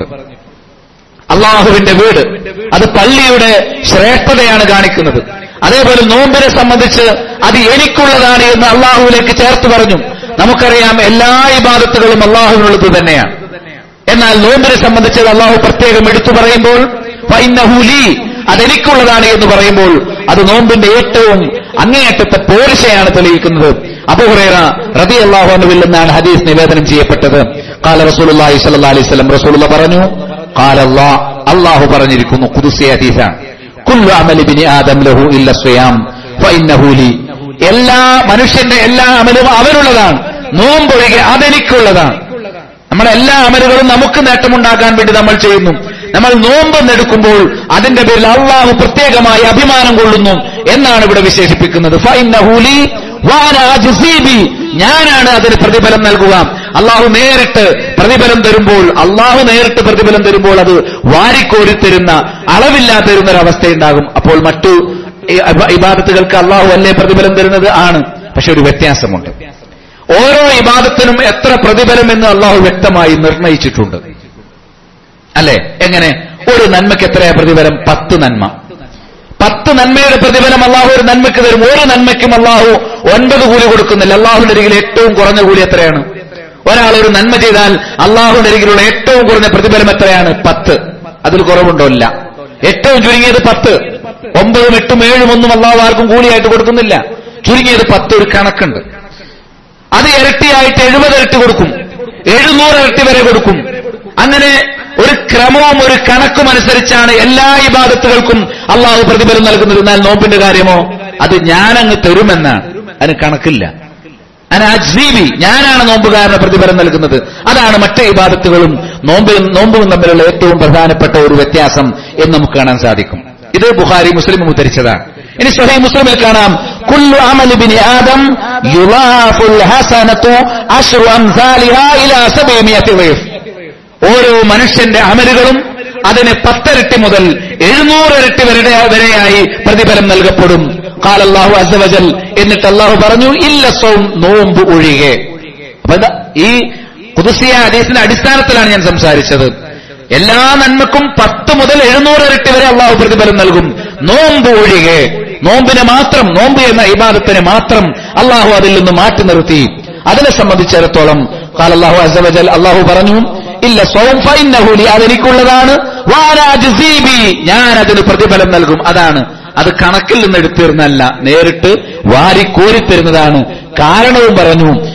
അള്ളാഹുവിന്റെ വീട്, അത് പള്ളിയുടെ ശ്രേഷ്ഠതയാണ് കാണിക്കുന്നത്. അതേപോലെ നോമ്പിനെ സംബന്ധിച്ച് അത് എനിക്കുള്ളതാണ് എന്ന് അള്ളാഹുവിലേക്ക് ചേർത്ത് പറഞ്ഞു. നമുക്കറിയാം എല്ലാ ഇബാദത്തുകളും അള്ളാഹുവിനുള്ളത് തന്നെയാണ്. എന്നാൽ നോമ്പിനെ സംബന്ധിച്ച് അള്ളാഹു പ്രത്യേകം എടുത്തു പറയുമ്പോൾ ഫഇന്നഹു ലീ, അതെനിക്കുള്ളതാണ് എന്ന് പറയുമ്പോൾ അത് നോമ്പിന്റെ ഏറ്റവും അങ്ങേയറ്റത്തെ പോരിശയാണ് തെളിയിക്കുന്നത്. അബൂ ഹുറൈറ റളിയല്ലാഹു അൻഹുവിൽ നിന്നാണ് ഹദീസ് നിവേദനം ചെയ്യപ്പെട്ടത്. ഖാല റസൂലുള്ളാഹി സ്വല്ലല്ലാഹു അലൈഹി വസല്ലം, റസൂലുള്ളാഹി പറഞ്ഞു, ഖാല അല്ലാഹ്, അല്ലാഹു പറഞ്ഞിരിക്കുന്നു, ഖുദ്സിയ ഹദീസാണ്, കുല്ലു അമലി ബിനി ആദം ലഹു ഇല്ല സിയാം ഫഇന്നഹു ലീ, എല്ലാ മനുഷ്യന്റെ എല്ലാ അമലും അവനുള്ളതാണ്, നോമ്പൊഴികെ അതെനിക്കുള്ളതാണ്. നമ്മുടെ എല്ലാ അമലുകളും നമുക്ക് നേട്ടമുണ്ടാക്കാൻ വേണ്ടി നമ്മൾ ചെയ്യുന്നു. നമ്മൾ നോമ്പെന്നെടുക്കുമ്പോൾ അതിന്റെ പേരിൽ അള്ളാഹു പ്രത്യേകമായി അഭിമാനം കൊള്ളുന്നു എന്നാണ് ഇവിടെ വിശേഷിപ്പിക്കുന്നത്. ഫഇന്നഹു ലീ വഅന അജ്സീ ബി, ഞാനാണ് അതിന് പ്രതിഫലം നൽകുക. അള്ളാഹു നേരിട്ട് പ്രതിഫലം തരുമ്പോൾ, അള്ളാഹു നേരിട്ട് പ്രതിഫലം തരുമ്പോൾ അത് വാരിക്കോരിത്തരുന്ന, അളവില്ലാത്തരുന്ന ഒരവസ്ഥയുണ്ടാകും. അപ്പോൾ മറ്റു ഇബാദത്തുകൾക്ക് അള്ളാഹു അല്ലേ പ്രതിഫലം തരുന്നത്? ആണ്. പക്ഷെ ഒരു വ്യത്യാസമുണ്ട്. ഓരോ ഇബാദത്തിനും എത്ര പ്രതിഫലം എന്ന് അള്ളാഹു വ്യക്തമായി നിർണയിച്ചിട്ടുണ്ട്, അല്ലെ? എങ്ങനെ? ഒരു നന്മയ്ക്ക് എത്രയാ പ്രതിഫലം? പത്ത് നന്മ. പത്ത് നന്മയുടെ പ്രതിഫലം അള്ളാഹു ഒരു നന്മയ്ക്ക് തരും. ഒരു നന്മയ്ക്കും അള്ളാഹു ഒൻപത് കൂലി കൊടുക്കുന്നില്ല. അള്ളാഹുവിന്റെ അരികിൽ ഏറ്റവും കുറഞ്ഞ കൂലി എത്രയാണ്? ഒരാൾ ഒരു നന്മ ചെയ്താൽ അള്ളാഹുവിന്റെ അരികിലുള്ള ഏറ്റവും കുറഞ്ഞ പ്രതിഫലം എത്രയാണ്? പത്ത്. അതിൽ കുറവുണ്ടോ? ഇല്ല. ഏറ്റവും ചുരുങ്ങിയത് പത്ത്. ഒമ്പതും എട്ടും ഏഴും ഒന്നും അള്ളാഹു ആർക്കും കൂലിയായിട്ട് കൊടുക്കുന്നില്ല. ചുരുങ്ങിയത് പത്ത്. ഒരു കണക്കുണ്ട്. അത് ഇരട്ടിയായിട്ട് എഴുപത് ഇരട്ടി കൊടുക്കും, എഴുന്നൂറ് ഇരട്ടി വരെ കൊടുക്കും. അങ്ങനെ ഒരു ക്രമവും ഒരു കണക്കും അനുസരിച്ചാണ് എല്ലാ ഇബാദത്തുകൾക്കും അള്ളാഹു പ്രതിഫലം നൽകുന്നത്. എന്നാൽ നോമ്പിന്റെ കാര്യമോ? അത് ഞാനങ്ങ് തരുമെന്നാണ്, അതിന് കണക്കില്ല. അതിന് അജ്സീബി, ഞാനാണ് നോമ്പുകാരന് പ്രതിഫലം നൽകുന്നത്. അതാണ് മറ്റ് ഇബാദത്തുകളും നോമ്പും നോമ്പും തമ്മിലുള്ള ഏറ്റവും പ്രധാനപ്പെട്ട ഒരു വ്യത്യാസം എന്ന് നമുക്ക് കാണാൻ സാധിക്കും. ഇത് ബുഖാരി മുസ്ലിം ഉദ്ധരിച്ചതാണ്. ഇനി സ്വഹീഹ് മുസ്ലിമിൽ കാണാം, കുല്ലു അമലി ബിനി ആദം യുളാഫുൽ ഹസനതു അശ്റു അംസാലിഹാ ഇലാ സബഇമിയതി വൈഫ്, ഓരോ മനുഷ്യന്റെ അമലുകളും അതിന് പത്തിരട്ടി മുതൽ എഴുന്നൂറ് ഇരട്ടി വരെ വരെയായി പ്രതിഫലം നൽകപ്പെടും. ഖാല അല്ലാഹു അസ്സ വജൽ, എന്നിട്ട് അല്ലാഹു പറഞ്ഞു, ഇല്ല സൗം, നോമ്പ് ഒഴികെ. അപ്പൊ ഈ ഖുദ്സിയ ഹദീസിന്റെ അടിസ്ഥാനത്തിലാണ് ഞാൻ സംസാരിച്ചത്. എല്ലാ നന്മക്കും പത്ത് മുതൽ എഴുന്നൂറ് ഇരട്ടി വരെ അള്ളാഹു പ്രതിഫലം നൽകും, നോമ്പ് ഒഴികെ. നോമ്പിനെ മാത്രം, നോമ്പ് എന്ന ഇബാദത്തിനെ മാത്രം അള്ളാഹു അതിൽ നിന്ന് മാറ്റി നിർത്തി. അതിനെ സംബന്ധിച്ചിടത്തോളം ഖാല അല്ലാഹു അസ്സ വജൽ, അള്ളാഹു പറഞ്ഞു, ഇല്ല സൗം ഫഇന്നഹു ലി, അതെനിക്കുള്ളതാണ്, വഅന അജ്സീ ബി, ഞാൻ അതിന് പ്രതിഫലം നൽകും. അതാണ്, അത് കണക്കിൽ നിന്ന് എടുത്തിരുന്നല്ല, നേരിട്ട് വാരിക്കോരിത്തരുന്നതാണ്. കാരണവും പറഞ്ഞു,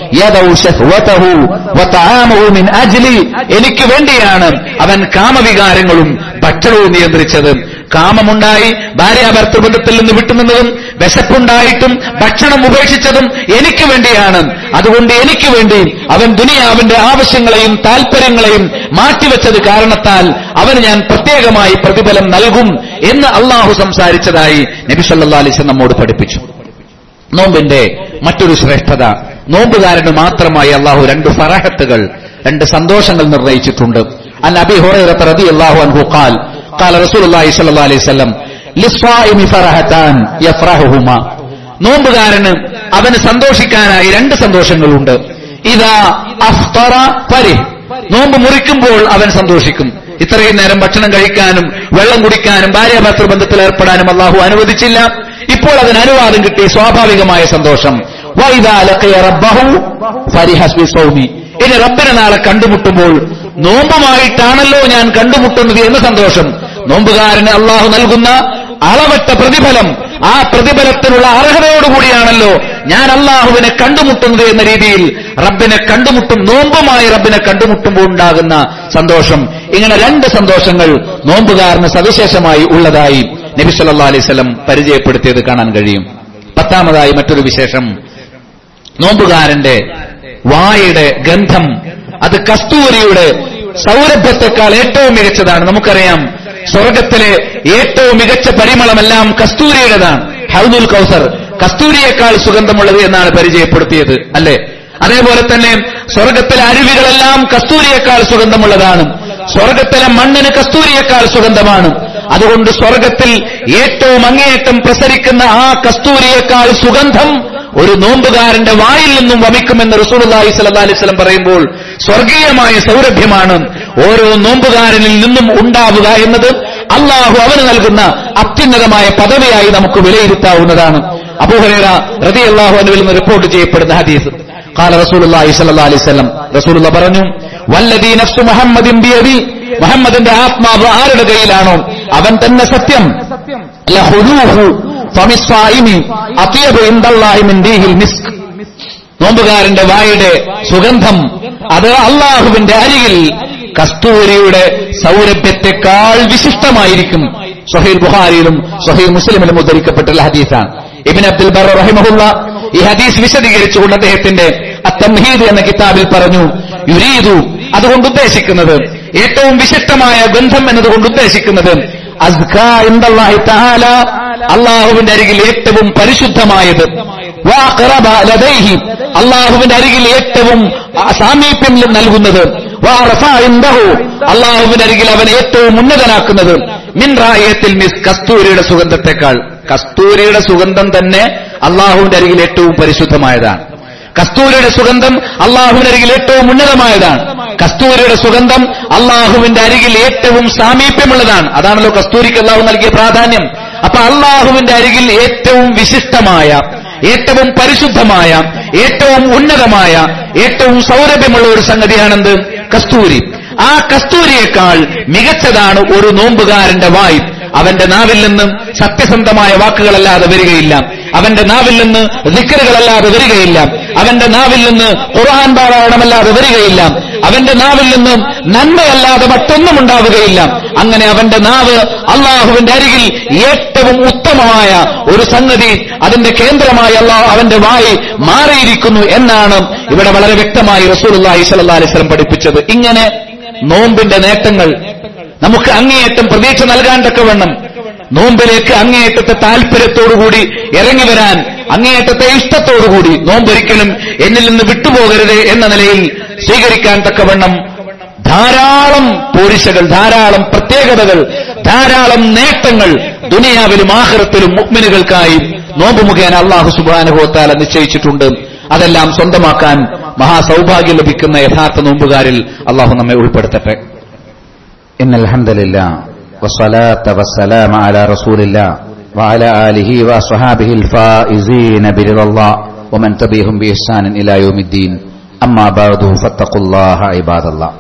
യദഉ ശഹ്വതഹു വതആമഹു മിൻ അജ്ലി, എനിക്ക് വേണ്ടിയാണ് അവൻ കാമവികാരങ്ങളും ഭക്ഷണവും നിയന്ത്രിച്ചത്. കാമമുണ്ടായി ഭാര്യാഭർത്തൃബന്ധത്തിൽ നിന്ന് വിട്ടുനിന്നതും വിശപ്പുണ്ടായിട്ടും ഭക്ഷണം ഉപേക്ഷിച്ചതും എനിക്ക് വേണ്ടിയാണ്. അതുകൊണ്ട് എനിക്ക് വേണ്ടി അവൻ ദുനിയാവിന്റെ ആവശ്യങ്ങളെയും താൽപര്യങ്ങളെയും മാറ്റിവെച്ചത് കാരണത്താൽ അവന് ഞാൻ പ്രത്യേകമായി പ്രതിഫലം നൽകും എന്ന് അള്ളാഹു സംസാരിച്ചതായി നബി സല്ലല്ലാഹു അലൈഹി വസല്ലം നമ്മോട് പഠിപ്പിച്ചു. നോമ്പിന്റെ മറ്റൊരു ശ്രേഷ്ഠത, നോമ്പുകാരന് മാത്രമായി അള്ളാഹു രണ്ട് ഫറഹത്തുകൾ, രണ്ട് സന്തോഷങ്ങൾ നിർണയിച്ചിട്ടുണ്ട്. അൻ അബീ ഹുറൈറ റളിയല്ലാഹു അൻഹു ഖാൽ ഖാല റസൂലുള്ളാഹി സ്വല്ലല്ലാഹു അലൈഹി വസല്ലം ലിസ്സായിമി ഫറഹതാൻ യഫ്റഹുഹുമാ, നോമ്പുകാരന് അവന് സന്തോഷിക്കാനായി രണ്ട് സന്തോഷങ്ങളുണ്ട്. ഇദാ അഫ്തറ ഫരിഹ്, നോമ്പ് മുറിക്കുമ്പോൾ അവൻ സന്തോഷിക്കും. ഇത്രയും നേരം ഭക്ഷണം കഴിക്കാനും വെള്ളം കുടിക്കാനും ഭാര്യാഭർത്തൃ ബന്ധത്തിൽ ഏർപ്പെടാനും അള്ളാഹു അനുവദിച്ചില്ല. ഇപ്പോൾ അതിന് അനുവാദം കിട്ടി, സ്വാഭാവികമായ സന്തോഷം. വഇദാ ലഖിയ റബ്ബഹു ഫരിഹ ബിസൗമി, ഇനി റബ്ബിനെ നാളെ കണ്ടുമുട്ടുമ്പോൾ നോമ്പുമായിട്ടാണല്ലോ ഞാൻ കണ്ടുമുട്ടുന്നത് എന്ന സന്തോഷം. നോമ്പുകാരന് അള്ളാഹു നൽകുന്ന അളവറ്റ പ്രതിഫലം, ആ പ്രതിഫലത്തിനുള്ള അർഹതയോടുകൂടിയാണല്ലോ ഞാൻ അള്ളാഹുവിനെ കണ്ടുമുട്ടുന്നത് എന്ന രീതിയിൽ റബ്ബിനെ കണ്ടുമുട്ടും, നോമ്പുമായി റബ്ബിനെ കണ്ടുമുട്ടുമ്പോൾ ഉണ്ടാകുന്ന സന്തോഷം. ഇങ്ങനെ രണ്ട് സന്തോഷങ്ങൾ നോമ്പുകാരന് സവിശേഷമായി ഉള്ളതായി നബി സല്ലല്ലാഹു അലൈഹി വസല്ലം പരിചയപ്പെടുത്തിയത് കാണാൻ കഴിയും. പത്താമതായി മറ്റൊരു വിശേഷം, നോമ്പുകാരന്റെ വായുടെ ഗന്ധം അത് കസ്തൂരിയുടെ സൗരഭ്യത്തെക്കാൾ ഏറ്റവും മികച്ചതാണ്. നമുക്കറിയാം, സ്വർഗത്തിലെ ഏറ്റവും മികച്ച പരിമളമെല്ലാം കസ്തൂരിയുടേതാണ്. ഹൗദുൽ കൗസർ കസ്തൂരിയേക്കാൾ സുഗന്ധമുള്ളത് എന്നാണ് പരിചയപ്പെടുത്തിയത്, അല്ലെ? അതേപോലെ തന്നെ സ്വർഗത്തിലെ അരുവികളെല്ലാം കസ്തൂരിയേക്കാൾ സുഗന്ധമുള്ളതാണ്. സ്വർഗത്തിലെ മണ്ണിന് കസ്തൂരിയേക്കാൾ സുഗന്ധമാണ്. അതുകൊണ്ട് സ്വർഗത്തിൽ ഏറ്റവും അങ്ങേയറ്റം പ്രസരിക്കുന്ന ആ കസ്തൂരിയേക്കാൾ സുഗന്ധം ഒരു നോമ്പുകാരന്റെ വായിൽ നിന്നും വമിക്കുമെന്ന് റസൂലുള്ളാഹി സ്വല്ലല്ലാഹു അലൈഹി വസല്ലം പറയുമ്പോൾ സ്വർഗീയമായ സൗരഭ്യമാണ് ഓരോ നോമ്പുകാരനിൽ നിന്നും ഉണ്ടാവുക എന്നത് അള്ളാഹു അവന് നൽകുന്ന അത്യുന്നതമായ പദവിയായി നമുക്ക് വിലയിരുത്താവുന്നതാണ്. അബൂ ഹുറൈറ റളിയല്ലാഹു അൻഹുവിൽ നിന്ന് റിപ്പോർട്ട് ചെയ്യപ്പെടുന്ന ഹദീസ്, ഖാല റസൂലുള്ളാഹി സ്വല്ലല്ലാഹു അലൈഹി വസല്ലം, റസൂലുള്ളാഹി പറഞ്ഞു, വല്ലദീ നഫ്സു മുഹമ്മദിൻ ബിയദി, മുഹമ്മദിന്റെ ആത്മാവ് ആരുടെ കയ്യിലാണോ അവൻ തന്നെ സത്യം, ലഹുലൂഹു ഫമിസ്സായിമി അത്യബു ഇൻദല്ലാഹി മിൻ ദീഹിൽ മിസ്ക്, നോമ്പുകാരന്റെ വായുടെ സുഗന്ധം അത് അള്ളാഹുവിന്റെ അരികിൽ കസ്തൂരിയുടെ സൗരഭ്യത്തെക്കാൾ വിശിഷ്ടമായിരിക്കും. സ്വഹീഹ് ബുഖാരിയിലും സ്വഹീഹ് മുസ്ലിമിലും ഉദ്ധരിക്കപ്പെട്ടുള്ള ഹദീസാണ്. ഇബ്നു അബ്ദുൽ ബർ റഹിമഹുള്ള ഈ ഹദീസ് വിശദീകരിച്ചുകൊണ്ട് അദ്ദേഹത്തിന്റെ അത്തംഹീദ് എന്ന കിതാബിൽ പറഞ്ഞു, യുരീദു, അതുകൊണ്ട് ഉദ്ദേശിക്കുന്നത്, ഏറ്റവും വിശിഷ്ടമായ ഗന്ധം എന്നതുകൊണ്ട് ഉദ്ദേശിക്കുന്നത് അസ്കാ ഇൻദല്ലാഹി തആല, അള്ളാഹുവിന്റെ അരികിൽ ഏറ്റവും പരിശുദ്ധമായത്, വഅഖറബ ലദൈഹി, അള്ളാഹുവിന്റെ അരികിൽ ഏറ്റവും സാമീപ്യം നൽകുന്നത്, വഅറഫഅ ഇൻദഹു, അള്ളാഹുവിന്റെ അരികിൽ അവൻ ഏറ്റവും ഉന്നതനാക്കുന്നത്, മിൻ റായത്തിൽ മിസ്, കസ്തൂരിയുടെ സുഗന്ധത്തെക്കാൾ. കസ്തൂരിയുടെ സുഗന്ധം തന്നെ അള്ളാഹുവിന്റെ അരികിൽ ഏറ്റവും പരിശുദ്ധമായതാണ്. കസ്തൂരിയുടെ സുഗന്ധം അള്ളാഹുവിന്റെ അരികിൽ ഏറ്റവും ഉന്നതമായതാണ്. കസ്തൂരിയുടെ സുഗന്ധം അള്ളാഹുവിന്റെ അരികിൽ ഏറ്റവും സാമീപ്യമുള്ളതാണ്. അതാണല്ലോ കസ്തൂരിക്ക് അള്ളാഹു നൽകിയ പ്രാധാന്യം. അപ്പൊ അള്ളാഹുവിന്റെ അരികിൽ ഏറ്റവും വിശിഷ്ടമായ, ഏറ്റവും പരിശുദ്ധമായ, ഏറ്റവും ഉന്നതമായ, ഏറ്റവും സൗരഭ്യമുള്ള ഒരു സംഗതിയാണെന്ത്? കസ്തൂരി. ആ കസ്തൂരിയേക്കാൾ മികച്ചതാണ് ഒരു നോമ്പുകാരന്റെ വായ്. അവന്റെ നാവിൽ നിന്ന് സത്യസന്ധമായ വാക്കുകളല്ലാതെ വരികയില്ല, അവന്റെ നാവിൽ നിന്ന് ദിക്റുകളല്ലാതെ വരികയില്ല, അവന്റെ നാവിൽ നിന്ന് ഖുർആൻ പാരായണമല്ലാതെ വരികയില്ല, അവന്റെ നാവിൽ നിന്ന് നന്മയല്ലാതെ മറ്റൊന്നും ഉണ്ടാവുകയില്ല. അങ്ങനെ അവന്റെ നാവ് അള്ളാഹുവിന്റെ അരികിൽ ഏറ്റവും ഉത്തമമായ ഒരു സംഗതി, അതിന്റെ കേന്ദ്രമായി അള്ളാഹു അവന്റെ വായി മാറിയിരിക്കുന്നു എന്നാണ് ഇവിടെ വളരെ വ്യക്തമായി റസൂലുള്ളാഹി സ്വല്ലല്ലാഹു അലൈഹി വസല്ലം പഠിപ്പിച്ചത്. ഇങ്ങനെ നോമ്പിന്റെ നേട്ടങ്ങൾ നമുക്ക് അങ്ങേയറ്റം പ്രതീക്ഷ നൽകാൻ തക്കവണ്ണം, നോമ്പിലേക്ക് അങ്ങേയറ്റത്തെ താല്പര്യത്തോടുകൂടി ഇറങ്ങി വരാൻ, അങ്ങേയറ്റത്തെ ഇഷ്ടത്തോടുകൂടി നോമ്പൊരിക്കലും എന്നിൽ നിന്ന് വിട്ടുപോകരുത് എന്ന നിലയിൽ സ്വീകരിക്കാൻ തക്കവണ്ണം ധാരാളം പോരിശകൾ, ധാരാളം പ്രത്യേകതകൾ, ധാരാളം നേട്ടങ്ങൾ ദുനിയാവിലും ആഖിറത്തിലും മുഅ്മിനുകൾക്കായി നോമ്പ് മുഖേന അല്ലാഹു സുബ്ഹാനഹു വ തആല നിശ്ചയിച്ചിട്ടുണ്ട്. അതെല്ലാം സ്വന്തമാക്കാൻ മഹാസൗഭാഗ്യം ലഭിക്കുന്ന യഥാർത്ഥ നോമ്പുകാരിൽ അല്ലാഹു നമ്മെ ഉൾപ്പെടുത്തട്ടെ. ഇന്നൽ ഹംദലില്ലാഹ് വസ്സലാത്തു വസ്സലാമു അലാ റസൂലില്ലാഹ് വഅലാ ആലിഹി വസ്വഹാബിഹിൽ ഫായിസീന ബിറിദല്ലാഹ് വമൻ തബിഅഹും ബിഇഹ്സാനിൻ ഇലാ യൗമിദ്ദീൻ. അമ്മാ ബഅദു ഫത്തഖുല്ലാഹ ഇബാദല്ലാഹ്.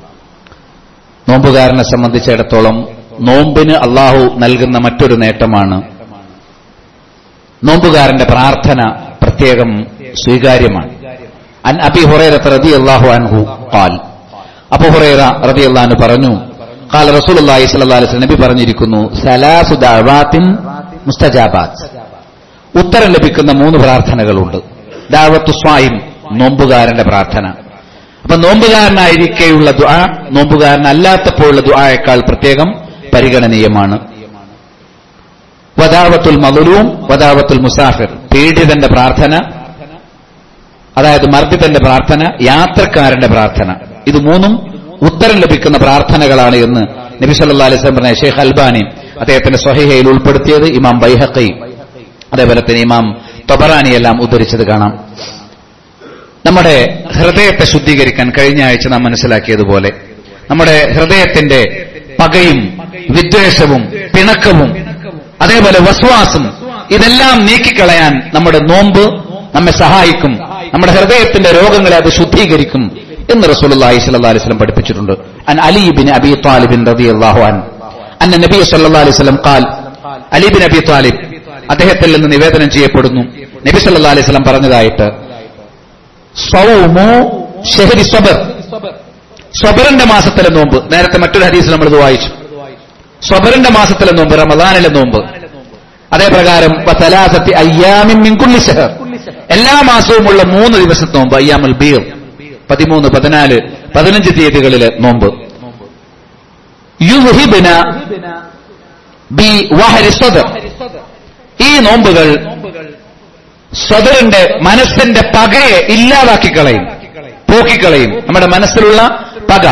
നോമ്പുകാരനെ സംബന്ധിച്ചിടത്തോളം നോമ്പിന് അല്ലാഹു നൽകുന്ന മറ്റൊരു നേട്ടമാണ് നോമ്പുകാരന്റെ പ്രാർത്ഥന പ്രത്യേകം സ്വീകാര്യമാണ്. അൻ അബീ ഹുറൈറ റളിയല്ലാഹു അൻഹു ഖാൽ അബൂ ഹുറൈറ റളിയല്ലാഹു അൻഹു പറഞ്ഞു ഖാല റസൂലുള്ളാഹി സ്വല്ലല്ലാഹു അലൈഹി വസല്ലം നബി പറഞ്ഞിരിക്കുന്നു സലാസു ദഅവാത്തിൻ മുസ്തജാബാത്ത് ഉത്തരം ലഭിക്കുന്ന മൂന്ന് പ്രാർത്ഥനകളുണ്ട്. ദഅവത്തു സ്വായിം നോമ്പുകാരന്റെ പ്രാർത്ഥന. അപ്പൊ നോമ്പുകാരനായിരിക്കെയുള്ള ദുആ നോമ്പുകാരനല്ലാത്തപ്പോഴുള്ള ദുആയേക്കാൾ പ്രത്യേകം പരിഗണനീയമാണ്. വദാവത്തുൽ മദ്ലൂം വദാവത്തുൽ മുസാഫിർ പീഡിതന്റെ പ്രാർത്ഥന, അതായത് മർദ്ദിതന്റെ പ്രാർത്ഥന, യാത്രക്കാരന്റെ പ്രാർത്ഥന, ഇത് മൂന്നും ഉത്തരം ലഭിക്കുന്ന പ്രാർത്ഥനകളാണ് എന്ന് നബി സല്ലല്ലാഹു അലൈഹി വസല്ലം പറഞ്ഞ ഷെയ്ഖ് അൽബാനി അദ്ദേഹത്തിന്റെ സ്വഹീഹയിൽ ഉൾപ്പെടുത്തിയത് ഇമാം ബൈഹഖി അതേപോലെ തന്നെ ഇമാം തൊബറാനി എല്ലാം ഉദ്ധരിച്ചത് കാണാം. നമ്മുടെ ഹൃദയത്തെ ശുദ്ധീകരിക്കാൻ കഴിഞ്ഞ ആഴ്ച നാം മനസ്സിലാക്കിയതുപോലെ നമ്മുടെ ഹൃദയത്തിന്റെ പകയും വിദ്വേഷവും പിണക്കവും അതേപോലെ വസ്വാസും ഇതെല്ലാം നീക്കിക്കളയാൻ നമ്മുടെ നോമ്പ് നമ്മെ സഹായിക്കും. നമ്മുടെ ഹൃദയത്തിന്റെ രോഗങ്ങളെ അത് ശുദ്ധീകരിക്കും എന്ന് റസൂലുള്ളാഹി സ്വല്ലല്ലാഹു അലൈഹി വസല്ലം പഠിപ്പിച്ചിട്ടുണ്ട്. അൻ അലി ഇബ്നു അബീ ത്വാലിബ് റളിയല്ലാഹു അൻഹു അന്ന നബി സല്ലല്ലാഹു അലൈഹി വസല്ലം ഖാൽ അലി ഇബ്നു അബീ ത്വാലിബ് അദ്ദേഹത്തിൽ നിന്ന് നിവേദനം ചെയ്യപ്പെടുന്നു നബി സല്ലല്ലാഹു അലൈഹി വസല്ലം പറഞ്ഞതായിട്ട് സൗമു ശഹരി സബർ സബറിന്റെ മാസത്തിലെ നോമ്പ്. നേരത്തെ മറ്റൊരു ഹദീസിൽ നമ്മൾ ഇത് വായിച്ചു. സബറിന്റെ മാസത്തിലെ നോമ്പ് റമദാനിലെ നോമ്പ്. അതേപ്രകാരം വസലാസത്തി അയ്യാമിൻ മിൻ കുല്ലി ശഹർ എല്ലാ മാസവുമുള്ള മൂന്ന് ദിവസത്തെ നോമ്പ് അയ്യാമുൽ ബീർ പതിമൂന്ന് പതിനാല് പതിനഞ്ച് തീയതികളിലെ നോമ്പ്. യുദ്ഹിബ്ന ബി വഹരി സദർ ഈ നോമ്പുകൾ സദറിന്റെ മനസ്സിന്റെ പകയെ ഇല്ലാതാക്കിക്കളയും, പോക്കിക്കളയും. നമ്മുടെ മനസ്സിലുള്ള പക.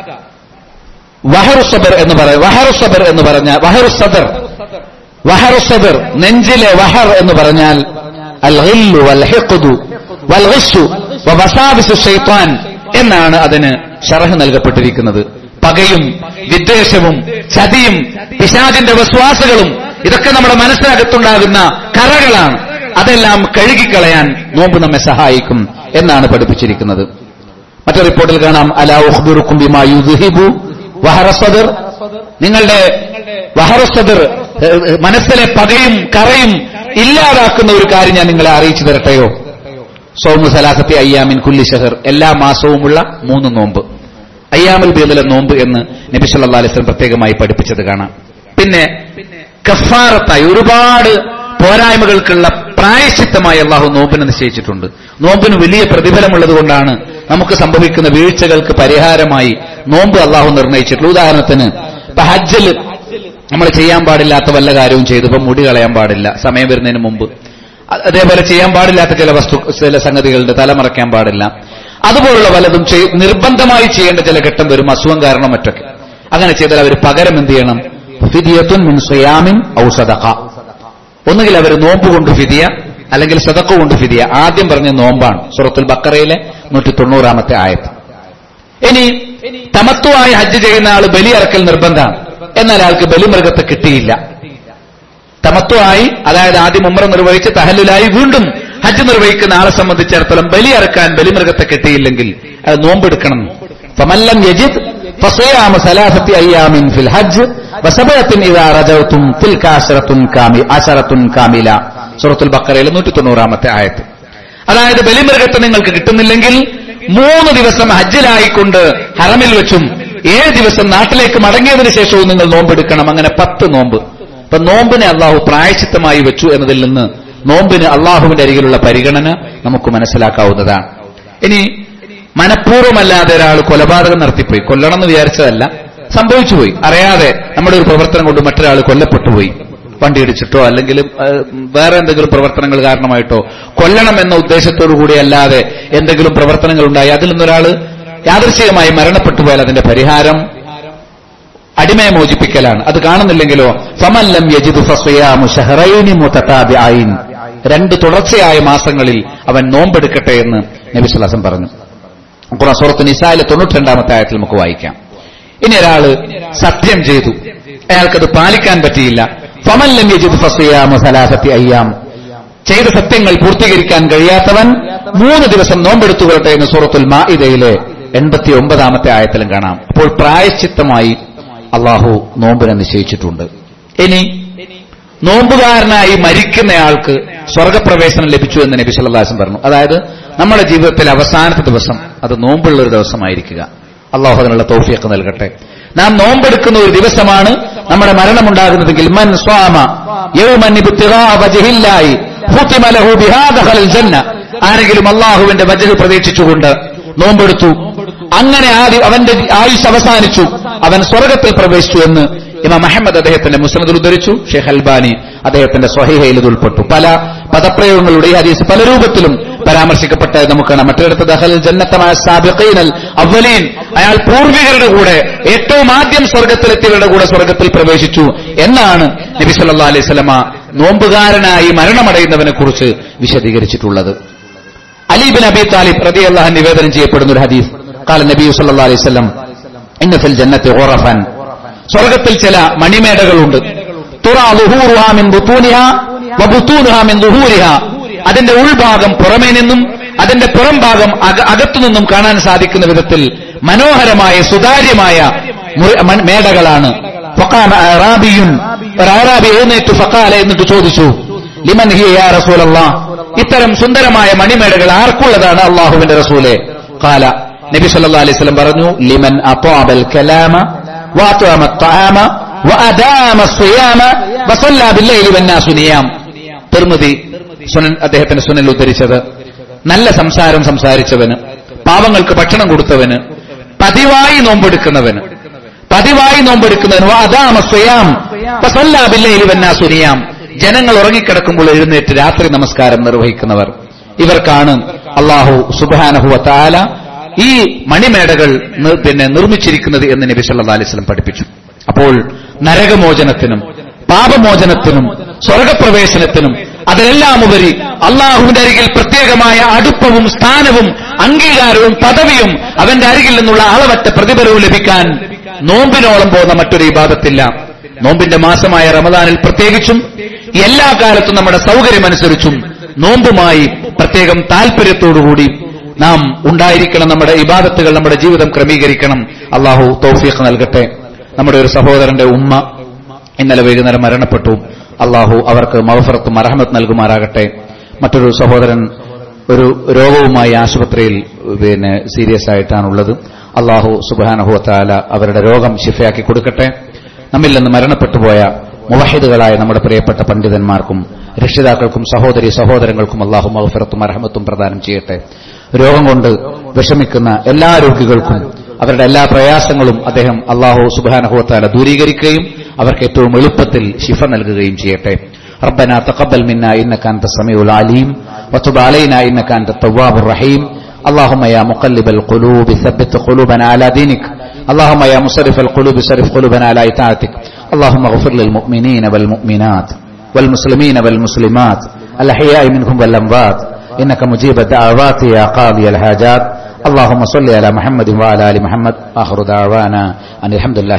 വഹറു സബർ എന്ന് പറയും. വഹറു സബർ എന്ന് പറഞ്ഞാൽ വഹറു സദർ വഹറു സദർ നെഞ്ചിലെ വഹർ എന്ന് പറഞ്ഞാൽ അൽ ഗില്ലു വൽ ഹിഖ്ദു വൽ ഗിശു വവസാവിസു ശൈത്താൻ എന്നാണ് അതിന് ശറഹ് നൽകപ്പെട്ടിരിക്കുന്നത്. പകയും വിദ്വേഷവും ചതിയും പിശാചിന്റെ വസ്വാസുകളും ഇതൊക്കെ നമ്മുടെ മനസ്സിനകത്തുണ്ടാകുന്ന കറകളാണ്. അതെല്ലാം കഴുകിക്കളയാൻ നോമ്പ് നമ്മെ സഹായിക്കും എന്നാണ് പഠിപ്പിച്ചിരിക്കുന്നത്. മറ്റൊരു റിപ്പോർട്ടിൽ കാണാം അലാ ഉഖ്ബിറുക്കും ബിമാ യുദ്ഹിബു വഹറ സദർ നിങ്ങളുടെ വഹറ സദർ മനസ്സിലെ പകയും കറയും ഇല്ലാതാക്കുന്ന ഒരു കാര്യം ഞാൻ നിങ്ങളെ അറിയിച്ചു തരട്ടെയോ? സൗമു സലാസത്തി അയ്യാമിൻ കുല്ലി ശഹർ എല്ലാ മാസവുമുള്ള മൂന്ന് നോമ്പ് അയ്യാമുൽ ബീദിലെ നോമ്പ് എന്ന് നബി സല്ലല്ലാഹു അലൈഹി വസല്ലം പ്രത്യേകമായി പഠിപ്പിച്ചത് കാണാം. പിന്നെ കഫാറത്തായി ഒരുപാട് പോരായ്മകൾക്കുള്ള പ്രായശ്ചിത്തമായി അള്ളാഹു നോമ്പിനെ നിശ്ചയിച്ചിട്ടുണ്ട്. നോമ്പിന് വലിയ പ്രതിഫലമുള്ളത് കൊണ്ടാണ് നമുക്ക് സംഭവിക്കുന്ന വീഴ്ചകൾക്ക് പരിഹാരമായി നോമ്പ് അള്ളാഹു നിർണയിച്ചിട്ടുള്ളത്. ഉദാഹരണത്തിന് ഇപ്പൊ ഹജ്ജിൽ നമ്മൾ ചെയ്യാൻ പാടില്ലാത്ത വല്ല കാര്യവും ചെയ്തു. ഇപ്പം മുടി കളയാൻ പാടില്ല സമയം വരുന്നതിന് മുമ്പ്. അതേപോലെ ചെയ്യാൻ പാടില്ലാത്ത ചില വസ്തു ചില സംഗതികളുടെ തലമറയ്ക്കാൻ പാടില്ല. അതുപോലുള്ള വല്ലതും നിർബന്ധമായി ചെയ്യേണ്ട ചില ഘട്ടം വരും, അസുഖം കാരണം മറ്റൊക്കെ. അങ്ങനെ ചെയ്താൽ അവർ പകരം എന്ത് ചെയ്യണം? ഫിദിയത്തുൻ മിൻ സിയാമിൻ ഔ സദഖ. ഒന്നുകിൽ അവർ നോമ്പ് കൊണ്ട് ഫിദിയ അല്ലെങ്കിൽ സദഖ കൊണ്ട് ഫിദിയ. ആദ്യം പറഞ്ഞ നോമ്പാണ് സൂറത്തുൽ ബഖറയിലെ നൂറ്റി തൊണ്ണൂറാമത്തെ ആയത്ത്. ഇനി തമത്തുവായി ഹജ്ജ് ചെയ്യുന്ന ആൾ ബലിയറക്കൽ നിർബന്ധമാണ്. എന്നാൽ ആൾക്ക് ബലിമൃഗത്തെ കിട്ടിയില്ല. തമത്തുവായി അതായത് ആദ്യം ഉംറ നിർവഹിച്ച് തഹല്ലുലായി വീണ്ടും ഹജ്ജ് നിർവഹിക്കുന്ന ആളെ സംബന്ധിച്ചിടത്തോളം ബലി അറക്കാൻ ബലിമൃഗത്തെ കിട്ടിയില്ലെങ്കിൽ അത് നോമ്പെടുക്കണം. ഫമല്ലം യജിദ് ഫസിയാമു സലാസത്തി അയ്യാമിൻ ഫിൽ ഹജ്ജ് വസബഅത്തിൻ ഇദാ റജഅതും തിൽക അശറത്തുൻ കാമി അശറത്തുൻ കാമില സൂറത്തുൽ ബഖറയിലെ നൂറ്റി തൊണ്ണൂറാമത്തെ ആയത്ത്. അതായത് ബലിമൃഗത്തെ നിങ്ങൾക്ക് കിട്ടുന്നില്ലെങ്കിൽ മൂന്ന് ദിവസം ഹജ്ജിലായിക്കൊണ്ട് ഹറമിൽ വെച്ചും ഏഴ് ദിവസം നാട്ടിലേക്ക് മടങ്ങിയതിനു ശേഷവും നിങ്ങൾ നോമ്പെടുക്കണം. അങ്ങനെ പത്ത് നോമ്പ്. ഇപ്പൊ നോമ്പിനെ അള്ളാഹു പ്രായശ്ചിത്തമായി വെച്ചു എന്നതിൽ നിന്ന് നോമ്പിന് അള്ളാഹുവിന്റെ അരികിലുള്ള പരിഗണന നമുക്ക് മനസ്സിലാക്കാവുന്നതാണ്. ഇനി മനഃപൂർവ്വമല്ലാതെ ഒരാൾ കൊലപാതകം നടത്തിപ്പോയി, കൊല്ലണം എന്ന് വിചാരിച്ചതല്ല, സംഭവിച്ചുപോയി, അറിയാതെ നമ്മുടെ ഒരു പ്രവർത്തനം കൊണ്ട് മറ്റൊരാൾ കൊല്ലപ്പെട്ടുപോയി, വണ്ടി ഇടിച്ചിട്ടോ അല്ലെങ്കിൽ വേറെ എന്തെങ്കിലും പ്രവർത്തനങ്ങൾ കാരണമായിട്ടോ കൊല്ലണം എന്ന ഉദ്ദേശത്തോടു കൂടി അല്ലാതെ എന്തെങ്കിലും പ്രവർത്തനങ്ങൾ ഉണ്ടായി അതിൽ നിന്നൊരാൾ യാദൃശ്ചികമായി മരണപ്പെട്ടു പോയാൽ അതിന്റെ പരിഹാരം അടിമയെ മോചിപ്പിക്കലാണ്. അത് കാണുന്നില്ലെങ്കിലോ ഫമല്ലം യജിദു ഫസിയാമു ശഹറൈനി മുതതാബിഐൻ രണ്ട് തുടർച്ചയായ മാസങ്ങളിൽ അവൻ നോമ്പെടുക്കട്ടെ എന്ന് നബി സല്ലല്ലാഹു അലൈഹി വസല്ലം പറഞ്ഞു. ഖുർആൻ സൂറത്ത് നിസായിലെ തൊണ്ണൂറ്റി രണ്ടാമത്തെ ആയത്തിൽ നമുക്ക് വായിക്കാം. ഇനി ഒരാള് സത്യം ചെയ്തു, അയാൾക്കത് പാലിക്കാൻ പറ്റിയില്ല. ഫമല്ലം യജിദു ഫസിയാമു സലാസത്തി അയ്യാം ചെയ്ത സത്യങ്ങൾ പൂർത്തീകരിക്കാൻ കഴിയാത്തവൻ മൂന്ന് ദിവസം നോമ്പെടുത്തുകൊള്ളട്ടെ എന്ന് സൂറത്തുൽ മാഇദയിലെ എൺപത്തി ഒമ്പതാമത്തെ ആയത്തിലും കാണാം. അപ്പോൾ പ്രായശ്ചിത്തമായി അള്ളാഹു നോമ്പിനെ നിശ്ചയിച്ചിട്ടുണ്ട്. ഇനി നോമ്പുകാരനായി മരിക്കുന്നയാൾക്ക് സ്വർഗപ്രവേശനം ലഭിച്ചു എന്ന് നബി സല്ലല്ലാഹു അലൈഹി വസല്ലം പറഞ്ഞു. അതായത് നമ്മുടെ ജീവിതത്തിലെ അവസാനത്തെ ദിവസം അത് നോമ്പുള്ള ഒരു ദിവസമായിരിക്കുക. അള്ളാഹു അതിനുള്ള തൗഫീഖ് നൽകട്ടെ. നാം നോമ്പെടുക്കുന്ന ഒരു ദിവസമാണ് നമ്മുടെ മരണമുണ്ടാകുന്നതെങ്കിൽ മൻ സ്വാമ യൗമൻ ഇബ്തിഗാ വജ്ഹില്ലാഹി ഫുതിമ ലഹു ബിഹാ ദഖലൽ ജന്ന, ആരെങ്കിലും അള്ളാഹുവിന്റെ വജ്ഹ് പ്രതീക്ഷിച്ചുകൊണ്ട് നോമ്പെടുത്തു, അങ്ങനെ അവന്റെ ആയുസ് അവസാനിച്ചു, അവൻ സ്വർഗത്തിൽ പ്രവേശിച്ചു എന്ന് ഇമാം അഹ്മദ് അദ്ദേഹത്തിന്റെ മുസ്നദിൽ ഉദ്ധരിച്ചു. ഷെയ്ഖ് അൽബാനി അദ്ദേഹത്തിന്റെ സ്വഹീഹയിൽ ഇത് ഉൾപ്പെട്ടു. പല പദപ്രയോഗങ്ങളുടെ ഈ ഹദീസ് പല രൂപത്തിലും പരാമർശിക്കപ്പെട്ടത് നമുക്ക് കാണാം. മറ്റൊരിടത്ത് ദഖലൽ ജന്നത മഅ സാബിഖീനൽ അവ്വലീൻ, അയാൾ പൂർവികരുടെ കൂടെ ഏറ്റവും ആദ്യം സ്വർഗത്തിലെത്തിയവരുടെ കൂടെ സ്വർഗത്തിൽ പ്രവേശിച്ചു എന്നാണ് നബി സല്ലല്ലാഹു അലൈഹി വസല്ലമ നോമ്പുകാരനായി മരണമടയുന്നവനെ കുറിച്ച് വിശദീകരിച്ചിട്ടുള്ളത്. അലി ഇബ്നു അബീ താലിബ് റളിയല്ലാഹു അൻഹു നിവേദനം ചെയ്യപ്പെടുന്ന ഒരു ഹദീസ്, ഖാല നബി സല്ലല്ലാഹു അലൈഹി വസല്ലം ഇന്ന ഫിൽ ജന്നത്തി ഖുറഫൻ, സ്വർഗത്തിൽ ചില മണിമേടകളുണ്ട്. തുറാ ളുഹൂറുഹാ മിൻ ബുതൂനിഹാ വബുതൂനുഹാ മിൻ ളുഹൂരിഹാ, അതിന്റെ ഉൾഭാഗം പുറമേ നിന്നും അതിന്റെ പുറം ഭാഗം അകത്തുനിന്നും കാണാൻ സാധിക്കുന്ന വിധത്തിൽ മനോഹരമായ സുതാര്യമായ മേടകളാണ്. ഫഖാമ അറാബിയുൻ, ഒരു അറാബി എഴുന്നേറ്റ് ഫഖാല, എന്നിട്ട് ചോദിച്ചു, ലിമൻ ഹിയ യാ റസൂലല്ലാഹ്, ഇത്തരം സുന്ദരമായ മണിമേടകൾ ആർക്കുള്ളതാണ് അല്ലാഹുവിന്റെ റസൂലേ? ഖാല, നബി സല്ലല്ലാഹു അലൈഹി വസല്ലം പറഞ്ഞു, ലിമൻ അതാബൽ കലാമ വഅതഅമ അത്അാമ വഅദാമ അസ്സിയാമ വസല്ല ബില്ലൈലി വന്നാസു നിയാം. തിർമിദി സുനൻ അദ്ദേഹത്തിന്റെ സുനനിൽ ഉദ്ധരിച്ചത്, നല്ല സംസാരം സംസാരിച്ചവന്, പാവങ്ങൾക്ക് ഭക്ഷണം കൊടുത്തവന്, പതിവായി നോമ്പെടുക്കുന്നവന് പതിവായി നോമ്പെടുക്കുന്നവന് വഅദാമ അസ്സിയാം വസല്ല ബില്ലൈലി വന്നാസു നിയാം, ജനങ്ങൾ ഉറങ്ങിക്കിടക്കുമ്പോൾ എഴുന്നേറ്റ് രാത്രി നമസ്കാരം നിർവഹിക്കുന്നവർ, ഇവർക്കാണ് അല്ലാഹു സുബ്ഹാനഹു വ തആല ഈ മണിമേടകൾ പിന്നെ നിർമ്മിച്ചിരിക്കുന്നത് എന്ന് നബി സല്ലല്ലാഹു അലൈഹി വസല്ലം പഠിപ്പിച്ചു. അപ്പോൾ നരകമോചനത്തിനും പാപമോചനത്തിനും സ്വർഗപ്രവേശനത്തിനും അതിലെല്ലാം ഉപരി അള്ളാഹുവിന്റെ അരികിൽ പ്രത്യേകമായ അടുപ്പവും സ്ഥാനവും അംഗീകാരവും പദവിയും അവന്റെ അരികിൽ നിന്നുള്ള അളവറ്റ പ്രതിഫലവും ലഭിക്കാൻ നോമ്പിനോളം പോകുന്ന മറ്റൊരു ഇബാദത്തില്ല. നോമ്പിന്റെ മാസമായ റമദാനിൽ പ്രത്യേകിച്ചും എല്ലാ കാലത്തും നമ്മുടെ സൗകര്യമനുസരിച്ചും നോമ്പുമായി പ്രത്യേകം താല്പര്യത്തോടുകൂടി നാം ഉണ്ടായിരിക്കണം. നമ്മുടെ ഇബാദത്തുകൾ, നമ്മുടെ ജീവിതം ക്രമീകരിക്കണം. അള്ളാഹു തൗഫീഖ് നൽകട്ടെ. നമ്മുടെ ഒരു സഹോദരന്റെ ഉമ്മ ഇന്നലെ വൈകുന്നേരം മരണപ്പെട്ടു. അള്ളാഹു അവർക്ക് മഗ്ഫിറത്തും മർഹമത്ത് നൽകുമാറാകട്ടെ. മറ്റൊരു സഹോദരൻ ഒരു രോഗവുമായി ആശുപത്രിയിൽ പിന്നെ സീരിയസ് ആയിട്ടാണുള്ളത്. അള്ളാഹു സുബ്ഹാനഹു വ തആല അവരുടെ രോഗം ശിഫയാക്കി കൊടുക്കട്ടെ. നമ്മിൽ നിന്ന് മരണപ്പെട്ടുപോയ മുവഹിദുകളായ നമ്മുടെ പ്രിയപ്പെട്ട പണ്ഡിതന്മാർക്കും രക്ഷിതാക്കൾക്കും സഹോദരി സഹോദരങ്ങൾക്കും അള്ളാഹു മഗ്ഫിറത്തും മർഹമത്തും പ്രദാനം ചെയ്യട്ടെ. രോഗം കൊണ്ട് വിഷമിക്കുന്ന എല്ലാ രോഗികൾക്കും അവരുടെ എല്ലാ പ്രയാസങ്ങളും അദ്ദേഹം അള്ളാഹു സുബ്ഹാനഹു വ തആല ദൂരീകരിക്കുകയും അവർക്ക് ഏറ്റവും എളുപ്പത്തിൽ ശിഫ നൽകുകയും ചെയ്യട്ടെ. റബ്ബനാ തഖബ്ബൽ മിന്നാ ഇന്നക അൻത സമീഉൽ അലീം വതുബ് അലൈനാ ഇന്നക അൻത തവ്വാബുർ റഹീം. اللهم يا مقلب القلوب ثبت قلوبنا على دينك. اللهم يا مصرف القلوب صرف قلوبنا على طاعتك. اللهم اغفر للمؤمنين والمؤمنات والمسلمين والمسلمات الأحياء منهم والأموات إنك مجيب الدعوات يا قاضي الحاجات. اللهم صل على محمد وعلى آل محمد. آخر دعوانا أن الحمد لله.